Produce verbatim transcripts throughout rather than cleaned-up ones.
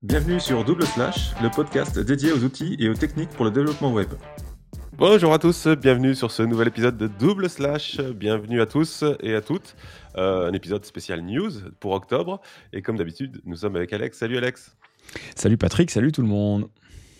Bienvenue sur Double Slash, le podcast dédié aux outils et aux techniques pour le développement web. Bonjour à tous, bienvenue sur ce nouvel épisode de Double Slash. Bienvenue à tous et à toutes. Euh, un épisode spécial news pour octobre. Et comme d'habitude, nous sommes avec Alex. Salut Alex. Salut Patrick, salut tout le monde.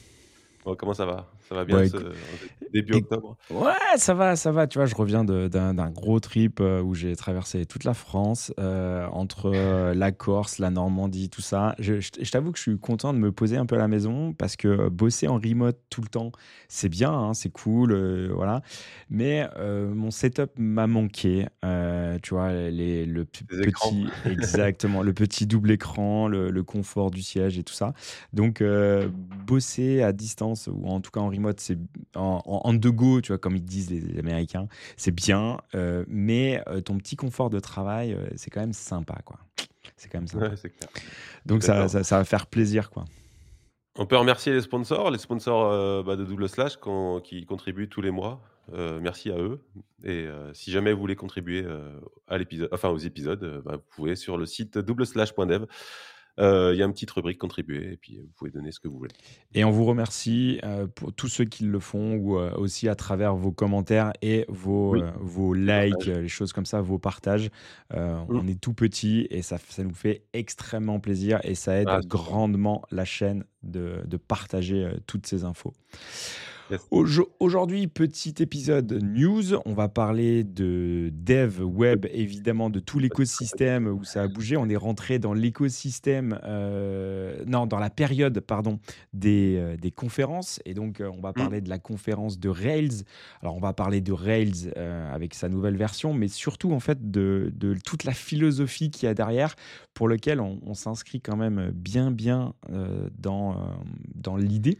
Bon, comment ça va? Ça va bien Bon, ce écou- début éc- octobre? Ouais, ça va, ça va. Tu vois, je reviens de- d'un d'un gros trip euh, où j'ai traversé toute la France, euh, entre euh, la Corse, la Normandie, tout ça. Je, je- je t'avoue que je suis content de me poser un peu à la maison parce que bosser en remote tout le temps, c'est bien, hein, c'est cool, euh, voilà. Mais euh, mon setup m'a manqué. Euh, tu vois, les, le p- Des écrans. petit, exactement, le petit double écran, le, le confort du siège et tout ça. Donc, euh, bosser à distance ou en tout cas en remote, c'est en, en, on the go, tu vois, comme ils disent les, les Américains, c'est bien, euh, mais euh, ton petit confort de travail, euh, c'est quand même sympa, quoi. C'est quand même sympa. Ouais, c'est clair. Donc ça, D'accord. ça, ça va faire plaisir, quoi. On peut remercier les sponsors, les sponsors euh, bah, de Double Slash qu'on- qui contribuent tous les mois. Euh, merci à eux. Et euh, si jamais vous voulez contribuer euh, à l'épisode, enfin aux épisodes, euh, bah, vous pouvez sur le site double slash point dev. Euh, Il y a une petite rubrique contribuer et puis vous pouvez donner ce que vous voulez. Et on vous remercie euh, pour tous ceux qui le font ou euh, aussi à travers vos commentaires et vos, Oui, euh, vos les likes, partages. euh, les choses comme ça, vos partages. Euh, Mm. on est tout petit et ça, ça nous fait extrêmement plaisir et ça aide Ah, super. grandement la chaîne de, de partager euh, toutes ces infos. Yes. Aujo- Aujourd'hui, petit épisode news. On va parler de dev web, évidemment, de tout l'écosystème où ça a bougé. On est rentré dans l'écosystème, euh, non, dans la période, pardon, des, euh, des conférences. Et donc, euh, on va Mm. parler de la conférence de Rails. Alors, on va parler de Rails euh, avec sa nouvelle version, mais surtout, en fait, de, de toute la philosophie qu'il y a derrière, pour lequel on, on s'inscrit quand même bien, bien euh, dans, euh, dans l'idée.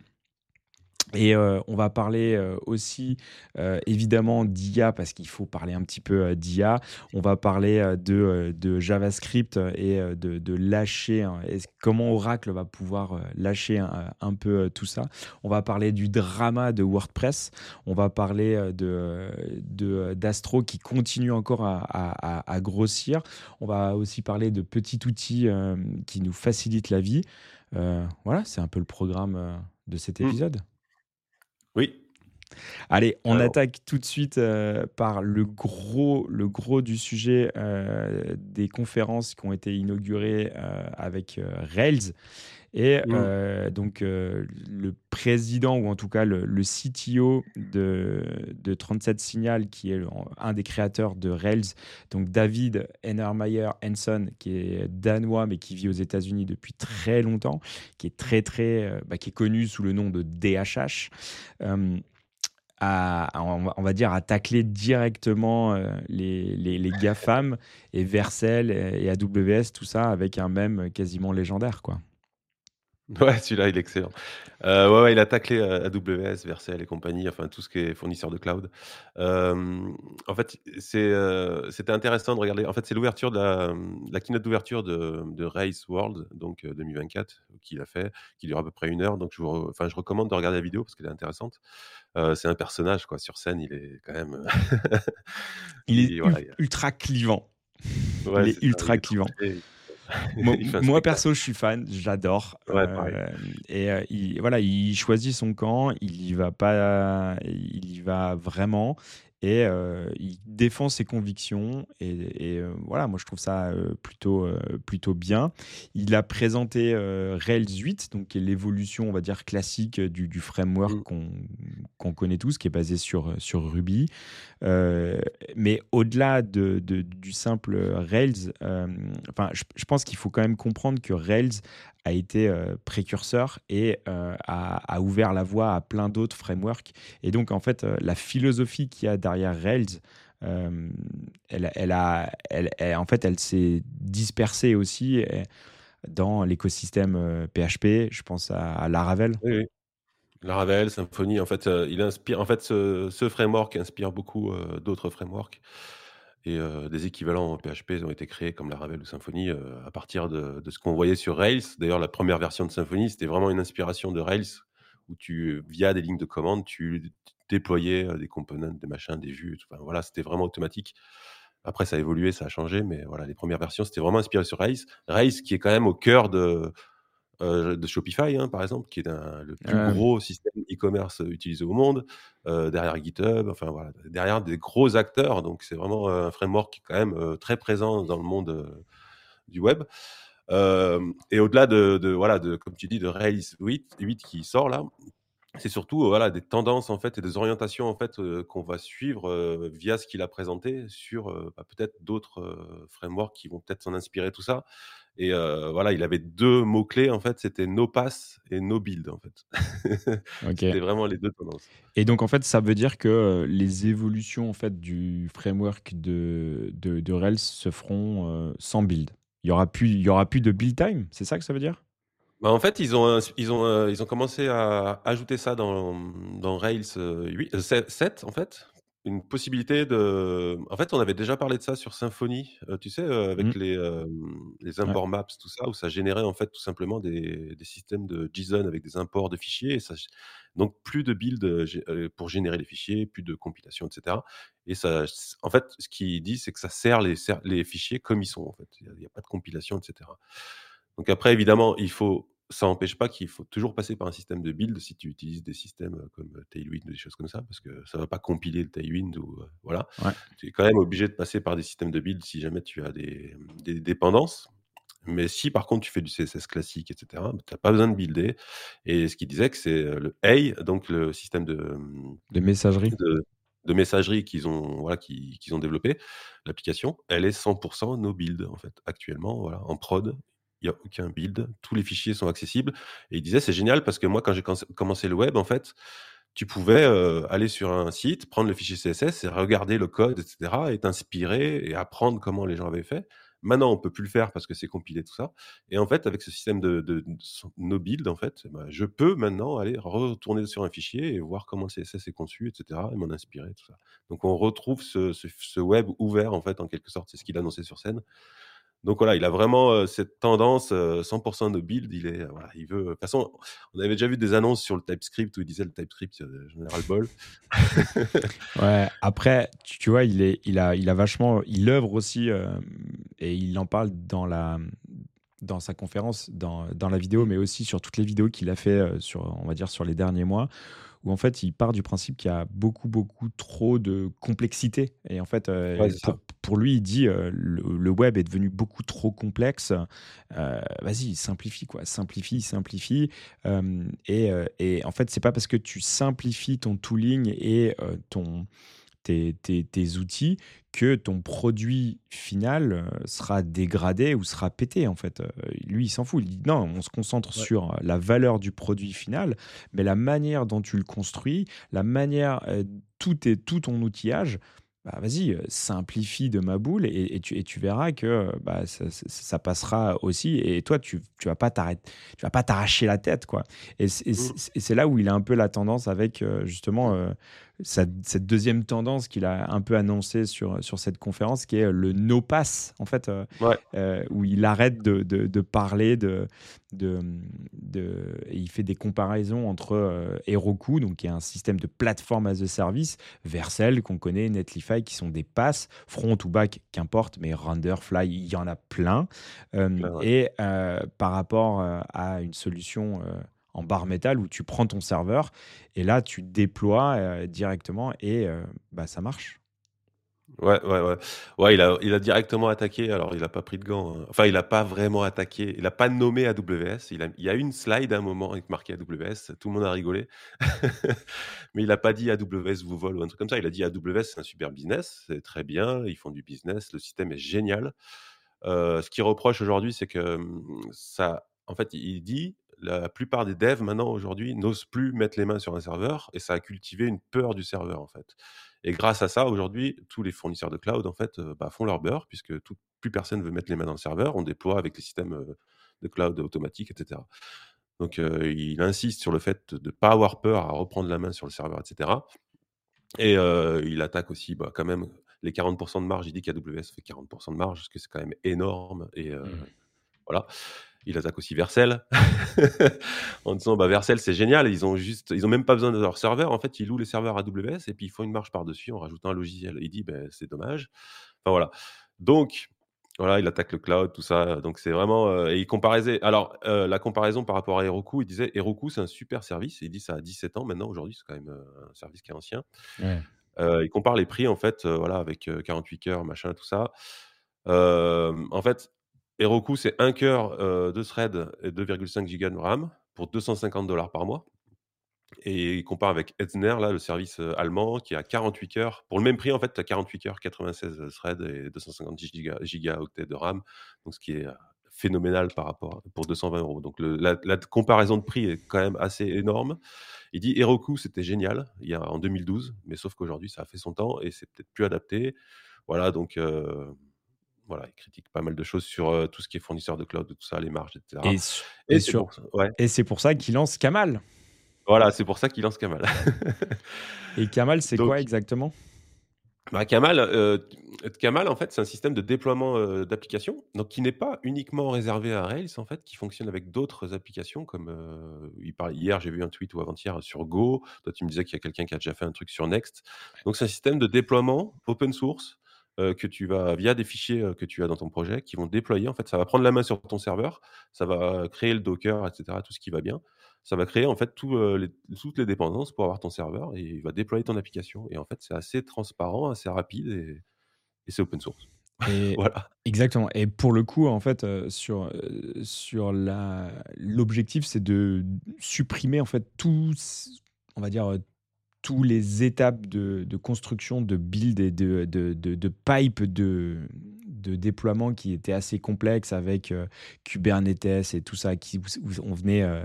Et euh, on va parler euh, aussi euh, évidemment d'I A parce qu'il faut parler un petit peu euh, d'I A. On va parler euh, de, euh, de JavaScript et euh, de, de lâcher, hein, et comment Oracle va pouvoir euh, lâcher un, un peu euh, tout ça. On va parler du drama de WordPress. On va parler euh, de, de, d'Astro qui continue encore à, à- à- à grossir. On va aussi parler de petits outils euh, qui nous facilitent la vie. Euh, voilà, c'est un peu le programme euh, de cet Mm. épisode. Oui. Allez, on Alors, attaque tout de suite euh, par le gros, le gros du sujet euh, des conférences qui ont été inaugurées euh, avec euh, Rails. Et mm. euh, donc, euh, le président, ou en tout cas le, le C T O de, de trente-sept Signal, qui est le- un des créateurs de Rails, donc David Heinemeier Hansson, qui est danois, mais qui vit aux États-Unis depuis très longtemps, qui est très, très, euh, bah, qui est connu sous le nom de D H H. Euh, à, à- on va on va dire, à tacler directement euh, les, les, les GAFAM et Vercel et, et A W S, tout ça, avec un mème quasiment légendaire, quoi. Ouais, celui-là, il est excellent. Euh, ouais, ouais, il a taclé euh, A W S, Vercel et compagnie, enfin tout ce qui est fournisseur de cloud. Euh, en fait, c'est, euh, c'était intéressant de regarder. En fait, c'est l'ouverture de la, la keynote d'ouverture de, de Race World, donc euh, deux mille vingt-quatre, qu'il a fait, qui dure à peu près une heure. Donc, je, vous re- enfin, je recommande de regarder la vidéo parce qu'elle est intéressante. Euh, c'est un personnage, quoi. Sur scène, il est quand même. Il est il, ul- voilà, il- ultra clivant. ouais, Il est c'est ça. Il ultra est clivant. tranché. Moi, Il fait un moi, spectacle. perso, je suis fan, j'adore. Ouais, pareil. Euh, et euh, il, voilà, il choisit son camp, il y va pas, il y va vraiment, et euh, il défend ses convictions. Et, et, euh, voilà, moi je trouve ça euh, plutôt, euh, plutôt bien. Il a présenté euh, Rails huit, donc qui est l'évolution, on va dire, classique du, du framework Mm. qu'on qu'on connaît tous, qui est basé sur, sur Ruby. Euh, mais au-delà de, de- du simple Rails, euh, enfin, je, je pense qu'il faut quand même comprendre que Rails a été euh, précurseur et euh, a, a ouvert la voie à plein d'autres frameworks. Et donc, en fait, euh, la philosophie qu'il y a derrière Rails, euh, elle, elle a, elle, elle- en fait, elle s'est dispersée aussi euh, dans l'écosystème euh, P H P. Je pense à, à Laravel. Oui, oui. Laravel, Symfony, en fait, euh, il inspire, en fait, ce, ce framework inspire beaucoup euh, d'autres frameworks et euh, des équivalents en P H P ont été créés comme Laravel ou Symfony euh, à partir de, de ce qu'on voyait sur Rails. D'ailleurs, la première version de Symfony, c'était vraiment une inspiration de Rails où tu, via des lignes de commande, tu déployais euh, des components, des machins, des vues. Enfin, voilà, c'était vraiment automatique. Après, ça a évolué, ça a changé, mais voilà, les premières versions, c'était vraiment inspiré sur Rails. Rails, qui est quand même au cœur de heu, de Shopify, hein, par exemple, qui est un le plus Hem, gros système e-commerce utilisé au monde, heu, derrière GitHub, enfin voilà, derrière des gros acteurs. Donc c'est vraiment un framework qui est quand même, heu, très présent dans le monde, heu, du web. Hem et au-delà de de voilà, de comme tu dis, de Rails huit huit qui sort là, c'est surtout, heu, voilà, des tendances en fait et des orientations en fait, heu, qu'on va suivre, heu, via ce qu'il a présenté sur, heu, bah, peut-être d'autres, heu, frameworks qui vont peut-être s'en inspirer, tout ça. Et heu, voilà, il avait deux mots clés en fait, c'était no pass et no build en fait. OK. C'était vraiment les deux tendances. Et donc en fait, ça veut dire que, heu, les évolutions en fait du framework de de de Rails se feront, heu, sans build? Il y aura plus il y aura plus de build time? C'est ça que ça veut dire? Bah, en fait, ils ont ins ils ont, heu, ils ont commencé à ajouter ça dans, mmh, dans Rails, heu, huit heu, sept sept en fait. Une possibilité de en fait, on avait déjà parlé de ça sur Symfony, heu, tu sais, heu, avec Mmh, les, hem, les ouais. imports maps, tout ça, où ça générait en fait tout simplement des des systèmes de JSON avec des imports de fichiers et ça g donc plus de build, heu, gé heu, pour générer les fichiers, plus de compilation et cetera et ça s en fait, ce qu'il dit, c'est que ça sert les ser les fichiers comme ils sont, en fait. Il y a il y a pas de compilation et cetera. Donc après évidemment, il faut ça n'empêche pas qu'il faut toujours passer par un système de build si tu utilises des systèmes, heu, comme, heu, Tailwind ou des choses comme ça, parce que ça va pas compiler le Tailwind ou, heu, voilà. Ouais. Tu es quand même obligé de passer par des systèmes de build si jamais tu as des, mmh, des dépendances. Mais si par contre tu fais du C S S classique et cetera, bah, tu as pas besoin de builder et ce qu'il disait que c'est, heu, le A I, donc le système de, mmh, De messagerie? de de messagerie qu'ils ont voilà, qu'ils qu'ils ont développé, l'application, elle est cent no build en fait. Actuellement, voilà, en prod, il y a aucun build, tous les fichiers sont accessibles et il disait: «C'est génial parce que moi quand j'ai canc commencé le web en fait, tu pouvais, heu, aller sur un site, prendre le fichier C S S et regarder le code et cetera et t'inspirer et apprendre comment les gens avaient fait. Maintenant, on peut plus le faire parce que c'est compilé tout ça et en fait, avec ce système de de de s no build, en fait, bah, je peux maintenant aller retourner sur un fichier et voir comment le C S S est conçu et cetera et m'en inspirer, tout ça. Donc on retrouve ce ce ce web ouvert, en fait, en quelque sorte. C'est ce qu'il a annoncé sur scène. Donc voilà, il a vraiment, heu, cette tendance, heu, cent no build. Il est, heu, voilà, il veut de toute façon, on avait déjà vu des annonces sur le TypeScript où il disait: «Le TypeScript, heu, j'en ai ras le bol». Ouais, après, tu tu vois, il est il a il a vachement il œuvre aussi, hem et il en parle dans la, mmh, dans sa conférence, dans dans la vidéo, Mmh. mais aussi sur toutes les vidéos qu'il a fait, heu, sur, on va dire, sur les derniers mois. Où en fait, il part du principe qu'il y a beaucoup, beaucoup trop de complexité et en fait, Ouais, heu, c'est ça. pour pour lui, il dit, heu: «Le le web est devenu beaucoup trop complexe, heu, vas-y, simplifie quoi, simplifie, simplifie». Hem et heu et en fait, c'est pas parce que tu simplifies ton tooling et heu, ton tes tes tes outils que ton produit final, heu, sera dégradé ou sera pété, en fait. Heu, lui, il s'en fout. Il dit: «Non, on se concentre Ouais. sur la valeur du produit final, mais la manière dont tu le construis, la manière, heu, tout est tout ton outillage, bah, vas-y, heu, simplifie de ma boule et et tu et tu verras que, heu, bah, ça ça ça passera aussi et toi, tu tu vas pas t'arrêt tu vas pas t'arracher la tête, quoi». Et c'est et Mmh. c'est et c'est là où il a un peu la tendance avec, heu, justement, heu sa cette deuxième tendance qu'il a un peu annoncée sur, sur cette conférence qui est le no pass en fait, heu Ouais. heu, où il arrête de de de parler de de, mmh, de et il fait des comparaisons entre, heu, Heroku, donc qui est un système de plateforme as a service, Vercel qu'on connaît, Netlify qui sont des passes, front ou back, qu'importe, mais Render, Fly, il y en a plein, hem Plein, ouais. et heu, par rapport, heu, à une solution, heu, en bare métal où tu prends ton serveur et là, tu déploies, heu, directement et heu, bah, ça marche. Ouais, ouais, ouais. Ouais, il a il a directement attaqué, alors il a pas pris de gants, hein. Enfin, il a pas vraiment attaqué, il a pas nommé A W S. Il a il y a une slide à un moment avec marqué A W S, tout le monde a rigolé. Mais il a pas dit A W S vous vole ou un truc comme ça. Il a dit: «A W S, c'est un super business, c'est très bien, ils font du business, le système est génial». Heu, ce qu'il reproche aujourd'hui, c'est que, mmh, ça en fait, il dit: «La plupart des devs maintenant aujourd'hui n'osent plus mettre les mains sur un serveur» et ça a cultivé une peur du serveur, en fait. Et grâce à ça, aujourd'hui, tous les fournisseurs de cloud, en fait, heu, bah, font leur beurre puisque tout plus personne veut mettre les mains dans le serveur. On déploie avec les systèmes, heu, de cloud automatiques et cetera. Donc, heu, il insiste sur le fait de ne pas avoir peur à reprendre la main sur le serveur et cetera. Et heu, il attaque aussi, bah, quand même les quarante de marge. Il dit qu'A W S fait quarante de marge, ce que c'est quand même énorme et heu, Mmh. voilà. Il attaque aussi Vercel en disant: «Bah, Vercel, c'est génial, ils ont juste ils ont même pas besoin de leur serveur. En fait, ils louent les serveurs A W S et puis ils font une marge par-dessus en rajoutant un logiciel». Il dit: «Beh, c'est dommage». Enfin voilà. Donc Voilà, il attaque le cloud, tout ça, donc c'est vraiment, heu et il comparait alors, heu, la comparaison par rapport à Heroku, il disait: «Heroku, c'est un super service». Il dit: «Ça a dix-sept ans maintenant, aujourd'hui, c'est quand même, heu, un service qui est ancien». Ouais. Heu, il compare les prix, en fait, heu, voilà, avec, heu, quarante-huit cœurs, machin, tout ça. Hem, en fait, Heroku, c'est un cœur, heu, de thread et deux virgule cinq gigas de RAM pour deux cent cinquante dollars par mois. Et il compare avec Hetzner, là, le service, heu, allemand qui a quarante-huit cœurs. Pour le même prix, en fait, tu as quarante-huit cœurs, quatre-vingt-seize threads et deux cent cinquante giga gigaoctets de RAM, donc ce qui est, heu, phénoménal par rapport pour deux cent vingt euros. Donc le la la comparaison de prix est quand même assez énorme. Il dit: «Heroku, c'était génial, il y a en deux mille douze, mais sauf qu'aujourd'hui, ça a fait son temps et c'est peut-être plus adapté». Voilà, donc heu, voilà, il critique pas mal de choses sur, heu, tout ce qui est fournisseur de cloud, tout ça, les marges et cetera. Et su Et et c'est sur pour ça ouais, et c'est pour ça qu'il lance Kamal. voilà, c'est pour ça qu'il lance Kamal. Et Kamal, c'est Donc quoi exactement? Bah, Kamal, heu, Kamal, en fait, c'est un système de déploiement, heu, d'applications, donc qui n'est pas uniquement réservé à Rails, en fait, qui fonctionne avec d'autres applications comme, heu, il parlait hier, j'ai vu un tweet ou avant-hier sur Go. Toi, tu me disais qu'il y a quelqu'un qui a déjà fait un truc sur Next. Donc c'est un système de déploiement open source, heu, que tu vas via des fichiers, heu, que tu as dans ton projet, qui vont déployer. En fait, ça va prendre la main sur ton serveur, ça va créer le Docker et cetera, tout ce qui va bien. Ça va créer en fait tout, heu, les toutes les dépendances pour avoir ton serveur et il va déployer ton application et en fait, c'est assez transparent, assez rapide et et c'est open source. Et Voilà. exactement, et pour le coup, en fait, heu, sur, heu, sur la l'objectif, c'est de supprimer, en fait, tous, on va dire, heu, tous les étapes de de construction, de build et de de de de pipe de de déploiement qui étaient assez complexes avec, heu, Kubernetes et tout ça, qui où où on venait, heu,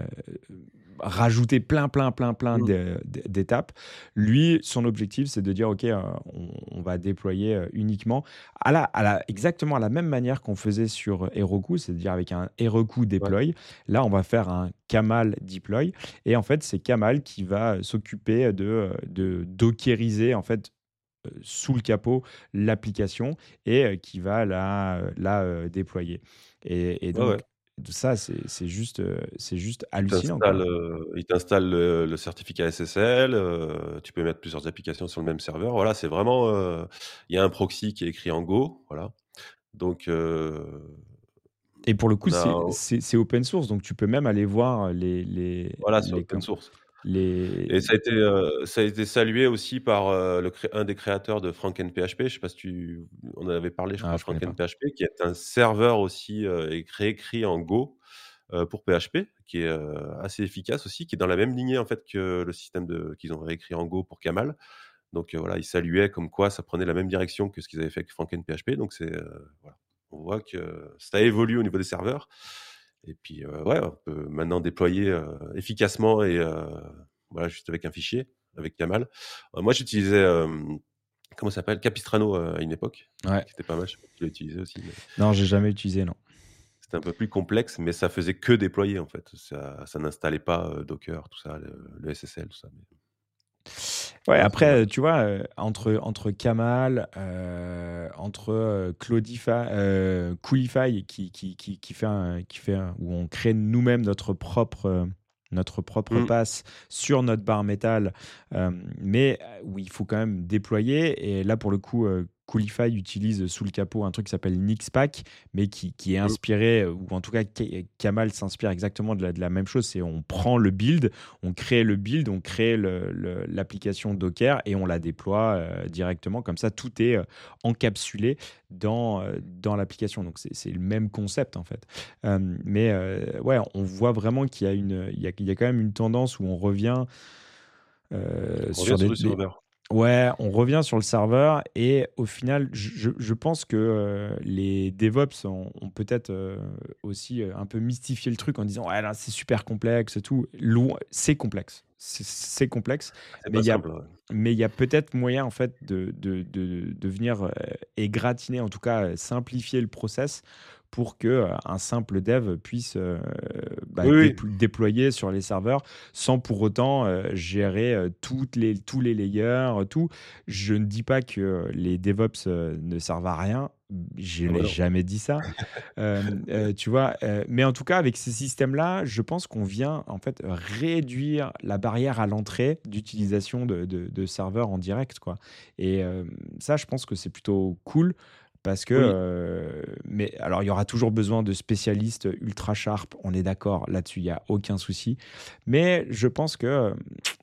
rajouter plein, plein, plein, plein Mmh. de d'é d'étapes. Lui, son objectif, c'est de dire: «OK, heu, on on va déployer, heu, uniquement à la à la exactement à la même manière qu'on faisait sur Heroku, c'est-à-dire avec un Heroku Ouais, deploy. Là, on va faire un Camel deploy et en fait, c'est Camel qui va s'occuper de, heu, de dockeriser, en fait, heu, sous le capot, l'application et heu, qui va la, heu, la, heu, déployer et et ouais, ouais. donc ça, c'est c'est juste, heu, c'est juste Il hallucinant, t'installe, quoi. heu, il t'installe le le certificat S S L, heu, tu peux mettre plusieurs applications sur le même serveur. Voilà, c'est vraiment, heu, il y a un proxy qui est écrit en Go, voilà. Donc heu, Et pour le coup, on a c'est c'est c'est open source, donc tu peux même aller voir les les voilà, c'est les open com source. les Et ça a été, heu, ça a été salué aussi par, heu, le cré un des créateurs de FrankenPHP. Je sais pas si tu on en avait parlé, je ah, crois, je connais pas. FrankenPHP, qui est un serveur aussi, heu, écrit écrit en Go, heu, pour P H P, qui est, heu, assez efficace aussi, qui est dans la même lignée, en fait, que le système de qu'ils ont réécrit en Go pour Camel. Donc, heu, voilà, il saluait comme quoi ça prenait la même direction que ce qu'ils avaient fait avec FrankenPHP. Donc c'est, heu, voilà, on voit que ça évolue au niveau des serveurs et puis, heu, ouais, on peut maintenant déployer, heu, efficacement et heu, voilà, juste avec un fichier, avec Camel. Heu, moi, j'utilisais, hem, comment ça s'appelle? Capistrano, heu, à une époque, Ouais. qui était pas mal. Je sais pas si tu l'as utilisé aussi, mais Non, j'ai jamais utilisé, non. c'était un peu plus complexe, mais ça faisait que déployer, en fait. Ça ça n'installait pas, heu, Docker, tout ça, le le S S L, tout ça, mais Ouais, ouais, c'est pas mal. après, tu vois, heu, entre entre Camel, heu, entre, heu, Cloudify, heu, Coolify qui qui qui qui fait un qui fait un où on crée nous-mêmes notre propre, heu, notre propre Mmh. pass sur notre bare métal, hem, mais heu, où il faut quand même déployer et là, pour le coup, heu, Coolify utilise sous le capot un truc qui s'appelle Nixpack, mais qui qui est Mmh. inspiré, ou en tout cas, Ca Camel s'inspire exactement de la de la même chose. C'est on prend le build, on crée le build, on crée le le l'application Docker et on la déploie, heu, directement. Comme ça, tout est, heu, encapsulé dans, heu, dans l'application. Donc c'est c'est le même concept, en fait. Hem, mais heu, ouais, on voit vraiment qu'il y a une, il y a il y a quand même une tendance où on revient, heu, On revient sur sur des du des serveur. ouais, on revient sur le serveur et au final, je je je pense que, heu, les DevOps ont ont peut-être, heu, aussi, heu, un peu mystifié le truc en disant: «Ouais, là, c'est super complexe et tout». Loin c'est complexe, c'est c'est complexe, C'est mais pas il y a simple, ouais. mais il y a peut-être moyen, en fait, de de de de venir, heu, égratigner, en tout cas, heu, simplifier le process pour que, heu, un simple dev puisse, heu, bah, Oui, oui. dépl déployer sur les serveurs sans pour autant, heu, gérer, heu, toutes les tous les layers, heu, tout. Je ne dis pas que les DevOps, heu, ne servent à rien. Je Ah bah n'ai non. jamais dit ça. Hem, heu, tu vois? Heu, mais en tout cas, avec ces systèmes-là, je pense qu'on vient, en fait, réduire la barrière à l'entrée d'utilisation de de de serveurs en direct, quoi et hem, ça, je pense que c'est plutôt cool parce que, Oui. heu, mais alors, il y aura toujours besoin de spécialistes ultra sharp, on est d'accord, là-dessus, il y a aucun souci. Mais je pense que,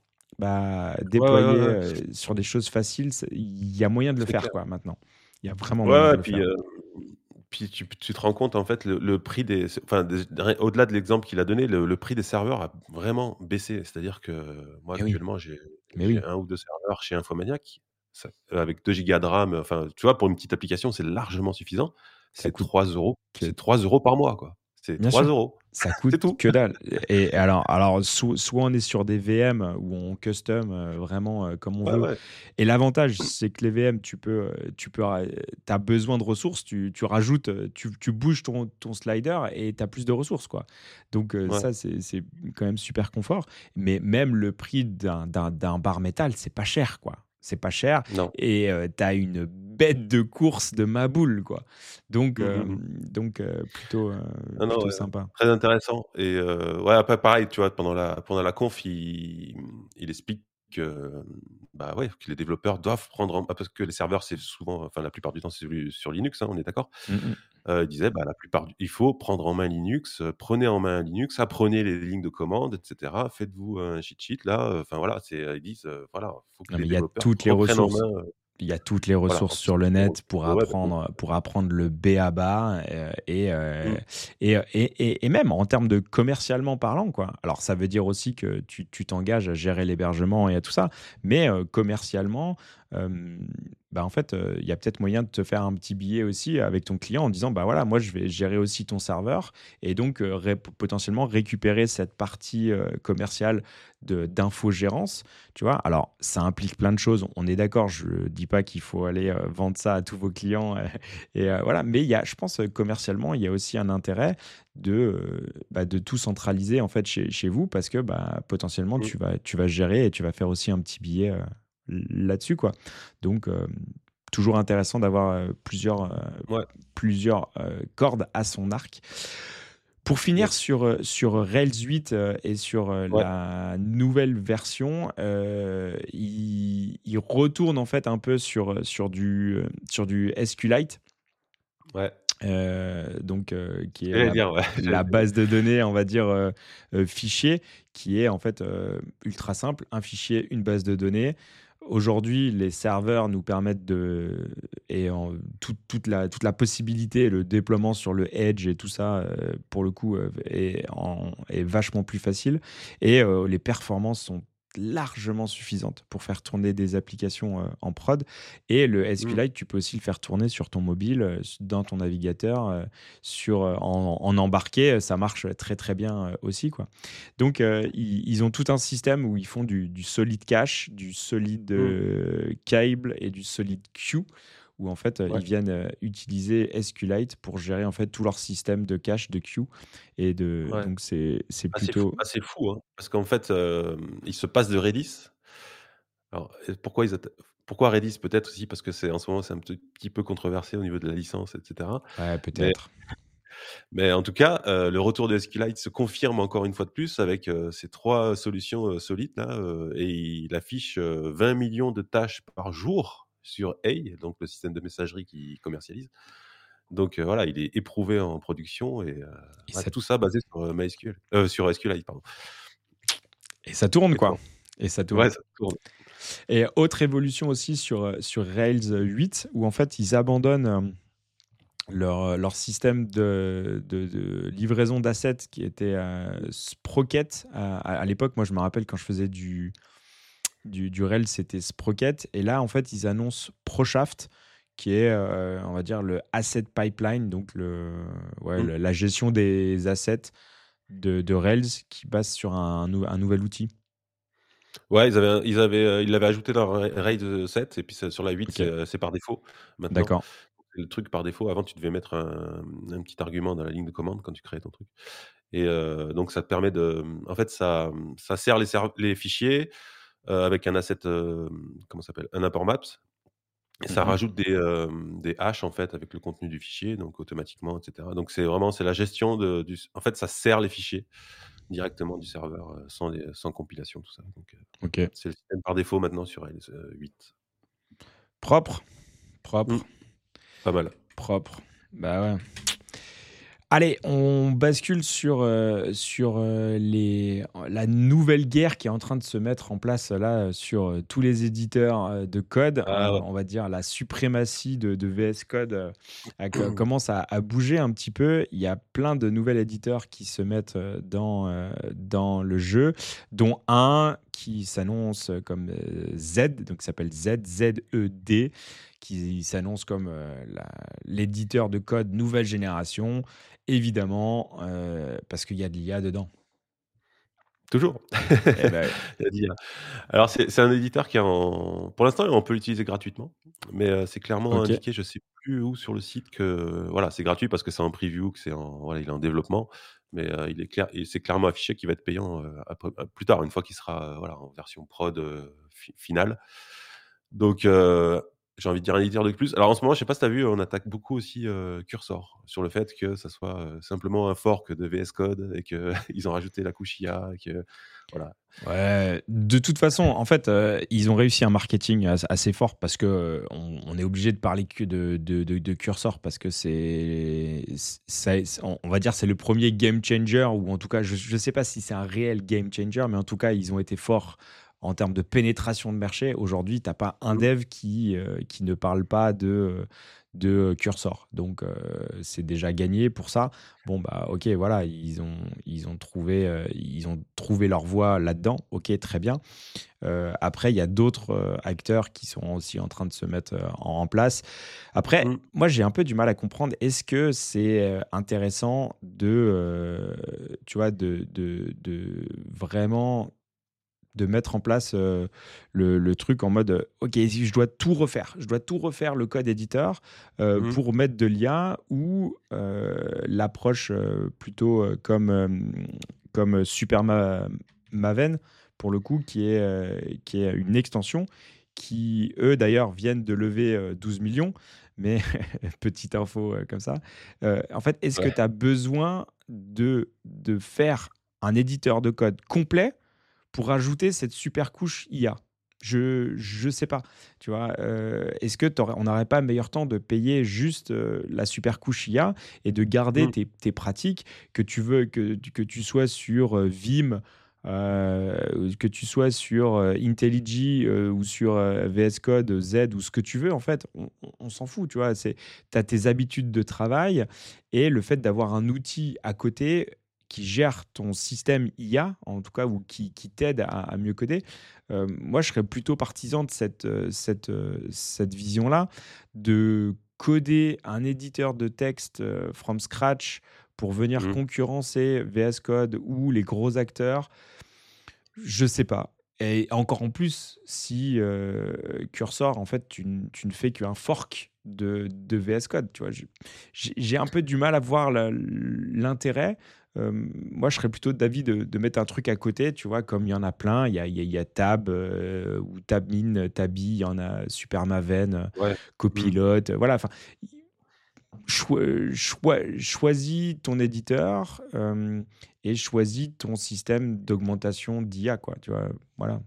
bah, Ouais, ouais, ouais, déployer, ouais, heu, sur des choses faciles, c'est il y a moyen de le c'est faire, clair. quoi, maintenant. Il y a vraiment Ouais, moyen de ouais, le puis, faire. heu, puis tu tu te rends compte, en fait, le le prix des c enfin, des ré au-delà de l'exemple qu'il a donné, le le prix des serveurs a vraiment baissé. C'est-à-dire que moi, Mais oui, actuellement, j'ai mais j'ai oui, un ou deux serveurs chez Infomaniac, ça heu, avec deux gigas de RAM, enfin, tu vois, pour une petite application, c'est largement suffisant. ça C'est coûte trois euros, que c'est trois euros par mois, quoi. C'est bien trois sûr, euros, ça coûte c'est tout. que dalle et alors alors soi soit on est sur des V M où on custom, heu, vraiment, heu, comme on Ouais, veut ouais. et l'avantage, c'est que les V M, tu peux, heu, tu peux ra tu as besoin de ressources, tu tu rajoutes, heu, tu tu bouges ton ton slider et tu as plus de ressources, quoi. Donc heu, Ouais. ça, c'est c'est quand même super confort, mais même le prix d'un d'un d'un bar métal, c'est pas cher, quoi. C'est pas cher Non. et heu, tu as une bête de course de ma boule, quoi. Donc Mmh, mmh mh. hem, donc heu, plutôt, heu, Non, non, plutôt ouais, ouais. sympa. Très intéressant et heu, ouais, après pareil, tu vois, pendant la pendant la conf, il mmh, il explique que, bah, ouais, que les développeurs doivent prendre en ah, parce que les serveurs, c'est souvent enfin, la plupart du temps, c'est lu sur Linux, hein, on est d'accord? Mmh mh. Heu, il disait, bah, la plupart du il faut prendre en main Linux, heu, prenez en main Linux, apprenez les lignes de commande et cetera. Faites-vous un cheat sheet là, heu, enfin voilà, c'est, heu, ils disent, heu, voilà, faut que Non, les mais il y a développeurs toutes les reprennent en ressources. main, heu, Il y a toutes les voilà, ressources en plus sur le pour net pour le web, donc apprendre, pour apprendre le b a ba, heu et heu mmh, et heu et et et même en termes de commercialement parlant, quoi. Alors ça veut dire aussi que tu tu t'engages à gérer l'hébergement et à tout ça, mais heu, commercialement, hem, bah, en fait, heu, il y a peut-être moyen de te faire un petit billet aussi avec ton client en disant: «Bah, voilà, moi je vais gérer aussi ton serveur» et donc heu, ré potentiellement récupérer cette partie, heu, commerciale de d'infogérance, tu vois? Alors, ça implique plein de choses, on est d'accord, je dis pas qu'il faut aller, heu, vendre ça à tous vos clients, heu et heu, voilà, mais il y a je pense, heu, commercialement, il y a aussi un intérêt de, heu, bah, de tout centraliser, en fait, chez chez vous parce que, bah, potentiellement, mmh, tu vas tu vas gérer et tu vas faire aussi un petit billet, heu, l là-dessus, quoi. Donc, hem, toujours intéressant d'avoir, heu, plusieurs, heu, ouais, plusieurs, heu, cordes à son arc. Pour finir yes, sur, heu, sur Rails huit, heu et sur, heu, ouais, la nouvelle version, heu, ils ils retournent en fait un peu sur, heu, sur du, heu, sur du SQLite, ouais. heu, donc heu, qui est J'allais la dire, ouais, j'allais la te dire. base de données, on va dire, heu heu, fichier, qui est en fait, heu, ultra simple. Un fichier, une base de données. Aujourd'hui, les serveurs nous permettent de et en toute toute la toute la possibilité, le déploiement sur le edge et tout ça, heu, pour le coup, heu, est en est vachement plus facile et heu, les performances sont largement suffisantes pour faire tourner des applications, heu, en prod et le Mmh, SQLite, tu peux aussi le faire tourner sur ton mobile, heu, s dans ton navigateur, heu, sur, heu, en en embarqué, heu, ça marche très, très bien, heu, aussi, quoi. Donc, heu, ils ils ont tout un système où ils font du du solid cache, du solid, mmh, heu, cable et du solid queue, où en fait, heu, ouais. ils viennent, heu, utiliser SQLite pour gérer en fait tout leur système de cache, de queue et de Ouais. donc c'est c'est Ah c'est fou plutôt ah c'est fou, hein, parce qu'en fait, hem, ils se passent de Redis. Alors, heu, pourquoi ils atta pourquoi Redis? Peut-être aussi parce que c'est en ce moment, c'est un petit petit peu controversé au niveau de la licence et cetera. ouais, Mais peut-être. mais en tout cas, heu, le retour de SQLite se confirme encore une fois de plus avec, heu, ces trois solutions, heu, solides là, heu et il affiche, heu, vingt millions de tâches par jour sur Hay, donc le système de messagerie qu'il commercialise. Donc, heu, voilà, il est éprouvé en production et heu, Et ouais, ça tout ça basé sur, heu, MySQL, heu, sur SQLite, pardon. et ça tourne, Et quoi toi? et ça tourne. Ouais, ça tourne. Et autre évolution aussi sur, heu, sur Rails huit où en fait ils abandonnent, hem, leur, heu, leur système de de de livraison d'assets qui était, heu, Sprocket. À à à l'époque, moi je me rappelle quand je faisais du du du Rails, c'était Sprocket et là en fait ils annoncent ProShaft qui est, heu, on va dire le asset pipeline donc le ouais, Mmh. le la gestion des assets de de Rails qui passe sur un nou un nouvel outil. Ouais, ils avaient un ils avaient, heu, ils l'avaient ajouté dans Ra RAID, heu, sept et puis c'est sur la huit, c'est, OK, heu, c'est par défaut maintenant. d'accord. C'est le truc par défaut. Avant, tu devais mettre un, mmh, un petit argument dans la ligne de commande quand tu créais ton truc et heu, donc ça te permet de, mmh, en fait, ça, mmh, ça sert les serv les fichiers, heu, avec un asset, hem, comment ça s'appelle? Un import maps et ça Mmh. rajoute des, hem, des hashes, en fait, avec le contenu du fichier, donc automatiquement et cetera. Donc c'est vraiment c'est la gestion de du s en fait, ça sert les fichiers directement du serveur, heu, sans les sans compilation, tout ça, donc heu OK. c'est le système par défaut maintenant sur Rails, heu, huit. Propre, propre, Mmh, pas mal. propre. Bah ouais. Allez, on bascule sur, heu, sur, heu, les la nouvelle guerre qui est en train de se mettre en place, là, heu, sur, heu, tous les éditeurs, heu, de code. Heu, Ah ouais. on va dire la suprématie de de V S Code, heu, a co commence à à bouger un petit peu. Il y a plein de nouveaux éditeurs qui se mettent, heu, dans, heu, dans le jeu, dont un qui s'annonce comme, heu, Z, donc qui s'appelle Z, Z-E-D, qui s'annonce comme, heu, la l'éditeur de code nouvelle génération. Évidemment, heu, parce qu'il y a de l'I A dedans. Toujours. Eh bah, oui. Il y a de l'I A. Alors c'est c'est un éditeur qui est en pour l'instant, on peut l'utiliser gratuitement, mais heu, c'est clairement OK. indiqué, je sais plus où sur le site que, voilà, c'est gratuit parce que c'est en preview, que c'est en voilà, il est en développement, mais heu, il est clair et c'est clairement affiché qu'il va être payant, heu, après euh, plus tard, une fois qu'il sera, heu, voilà, en version prod, heu, fi finale. Donc heu, j'ai envie de dire un éditeur de plus. Alors en ce moment, je sais pas si tu as vu, on attaque beaucoup aussi, heu, Cursor, sur le fait que ça soit, heu, simplement un fork de V S Code et qu'ils ont rajouté la couche I A et que voilà. Ouais, de toute façon, en fait, heu, ils ont réussi un marketing as assez fort parce que, heu, on on est obligé de parler que de de de de Cursor parce que c'est c ça on on va dire, c'est le premier game changer ou en tout cas, je je sais pas si c'est un réel game changer, mais en tout cas, ils ont été forts en termes de pénétration de marché. Aujourd'hui, tu as pas un Mmh. dev qui, heu, qui ne parle pas de, heu, de Cursor. Donc, heu, c'est déjà gagné pour ça. Bon, bah, OK, voilà, ils ont ils ont trouvé, heu, ils ont trouvé leur voie là-dedans. OK, très bien. Heu, après, il y a d'autres, heu, acteurs qui sont aussi en train de se mettre, heu, en en place. Après, Mmh. moi, j'ai un peu du mal à comprendre, est-ce que c'est, heu, intéressant de, heu, tu vois, de de de vraiment de mettre en place, heu, le le truc en mode, heu: «OK, si je dois tout refaire, je dois tout refaire le code éditeur, heu, Mmh. pour mettre de l'I A» ou, heu, l'approche, heu, plutôt, heu, comme, hem, comme, Super Ma Maven pour le coup qui est, heu, qui est une extension qui, eux, d'ailleurs viennent de lever, heu, douze millions. Mais petite info, heu, comme ça. Heu, en fait, est-ce que Ouais. tu as besoin de de faire un éditeur de code complet pour rajouter cette super couche I A? Je je sais pas, tu vois? Heu, est-ce que tu on n'aurait pas meilleur temps de payer juste, heu, la super couche I A et de garder Mmh. tes tes pratiques, que tu veux que tu que tu sois sur, heu, Vim, heu, que tu sois sur, heu, IntelliJ, heu, ou sur, heu, V S Code, Z ou ce que tu veux en fait, on on on s'en fout, tu vois? C'est tu as tes habitudes de travail et le fait d'avoir un outil à côté qui gère ton système I A, en tout cas, ou qui qui t'aide à à mieux coder. Heu, moi, je serais plutôt partisan de cette, heu, cette, heu, cette vision-là, de coder un éditeur de texte, heu, from scratch pour venir Mmh. concurrencer V S Code ou les gros acteurs. Je sais pas, et encore en plus si, heu, Cursor, en fait, tu n tu ne fais qu'un fork de de V S Code, tu vois? Je j'ai j'ai un peu du mal à voir la l'intérêt. Hem, moi, je serais plutôt d'avis de de mettre un truc à côté, tu vois? Comme il y en a plein, il y a il y a il y a Tab, heu, ou Tabmin, Tabi, il y en a Super Maven, heu, Ouais. Mmh. Copilot, heu, voilà, enfin, Choi choi choisis ton éditeur, hem et choisis ton système d'augmentation d'I A, quoi, tu vois? Voilà.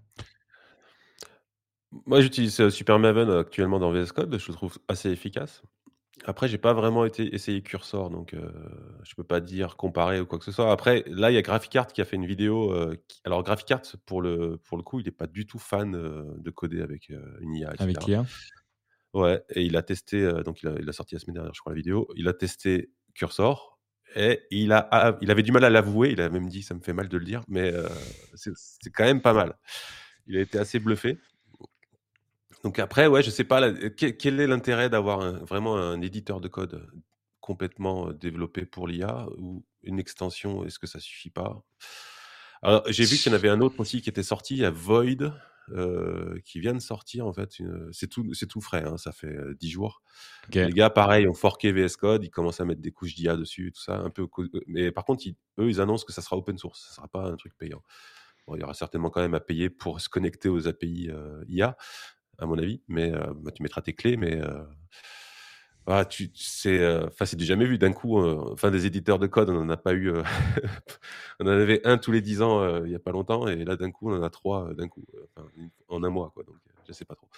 Moi, j'utilise, heu, Super Maven euh, actuellement dans V S Code, je le trouve assez efficace. Après, j'ai pas vraiment été essayer Cursor, donc heu, je peux pas dire comparer ou quoi que ce soit. Après, là, il y a Graphicart qui a fait une vidéo, heu, qui alors Graphicart, pour le pour le coup, il est pas du tout fan, heu, de coder avec, heu, une I A et Avec cetera. l'I A? Ouais, et il a testé, heu, donc il a il a sorti la semaine dernière, je crois, la vidéo. Il a testé Cursor et il a a il avait du mal à l'avouer. Il a même dit: «Ça me fait mal de le dire», mais heu, c'est c'est quand même pas mal. Il a été assez bluffé. Donc après, ouais, je sais pas là, quel quel est l'intérêt d'avoir un vraiment un éditeur de code, heu, complètement, heu, développé pour l'I A ou une extension, est-ce que ça suffit pas? Alors, j'ai vu qu'il y en avait un autre aussi qui était sorti, il y a Void, heu, qui vient de sortir en fait, une, c'est tout c'est tout frais, hein, ça fait, heu, dix jours. OK. Les gars, pareil, ont forqué V S Code, ils commencent à mettre des couches d'I A dessus, tout ça, un peu co mais par contre, ils eux, ils annoncent que ça sera open source, ça sera pas un truc payant. Bon, il y aura certainement quand même à payer pour se connecter aux A P I, heu, I A, à mon avis, mais heu, bah, tu mettras tes clés, mais heu, ah, tu c'est, heu, enfin, c'est du jamais vu. D'un coup, heu, enfin, des éditeurs de code, on en a pas eu, heu, on en avait un tous les dix ans, heu, il y a pas longtemps, et là, d'un coup, on en a trois, heu, d'un coup, heu, enfin, une en un mois, quoi, donc heu, je sais pas trop.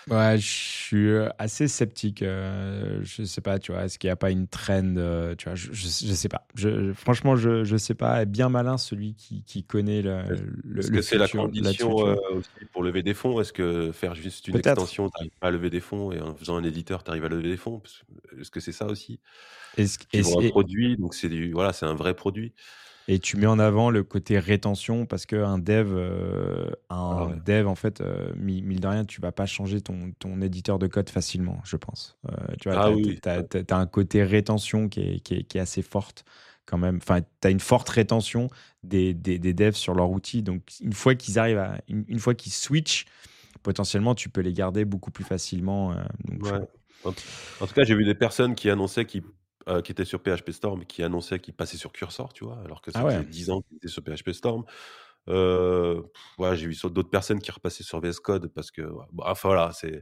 Ouais, je suis euh, assez sceptique. Euh, je sais pas, tu vois, est-ce qu'il n'y a pas une trend, euh, tu vois, je, je, je sais pas. Je, franchement, je, je sais pas. Est bien malin celui qui, qui connaît le, Est-ce le, est-ce le que c'est la futur là-dessus, condition, tu heu, vois. aussi pour lever des fonds? Est-ce que faire juste une Peut-être. extension, tu arrives pas à lever des fonds et en faisant un éditeur, tu arrives à lever des fonds? Parce est-ce que c'est ça aussi? Est-ce- Qu'ils est-ce- vont un Et, produit, donc c'est du voilà, c'est un vrai produit. et tu mets en avant le côté rétention parce qu'un dev, euh, Voilà, un ouais. dev, en fait, euh, mi- mine de rien, tu vas pas changer ton, ton éditeur de code facilement, je pense. Euh, tu vois, Ah t'as, oui, oui, t'as, ouais. t'as- t'as un côté rétention qui est, qui est, qui est assez forte quand même. Enfin, tu as une forte rétention des, des, des devs sur leur outil. Donc, une fois qu'ils arrivent à, une, une fois qu'ils switchent, potentiellement, tu peux les garder beaucoup plus facilement. euh, donc, je sais Ouais. pas. En en tout cas, j'ai vu des personnes qui annonçaient qu'ils heu, qui étaient sur P H P Storm, qui annonçaient qu'ils passaient sur Cursor, tu vois? Alors que Ah ça ouais. faisait dix ans qu'ils étaient sur P H P Storm. Heu, ouais, j'ai vu sur d'autres personnes qui repassaient sur V S Code parce que, ouais, bah, enfin voilà, c'est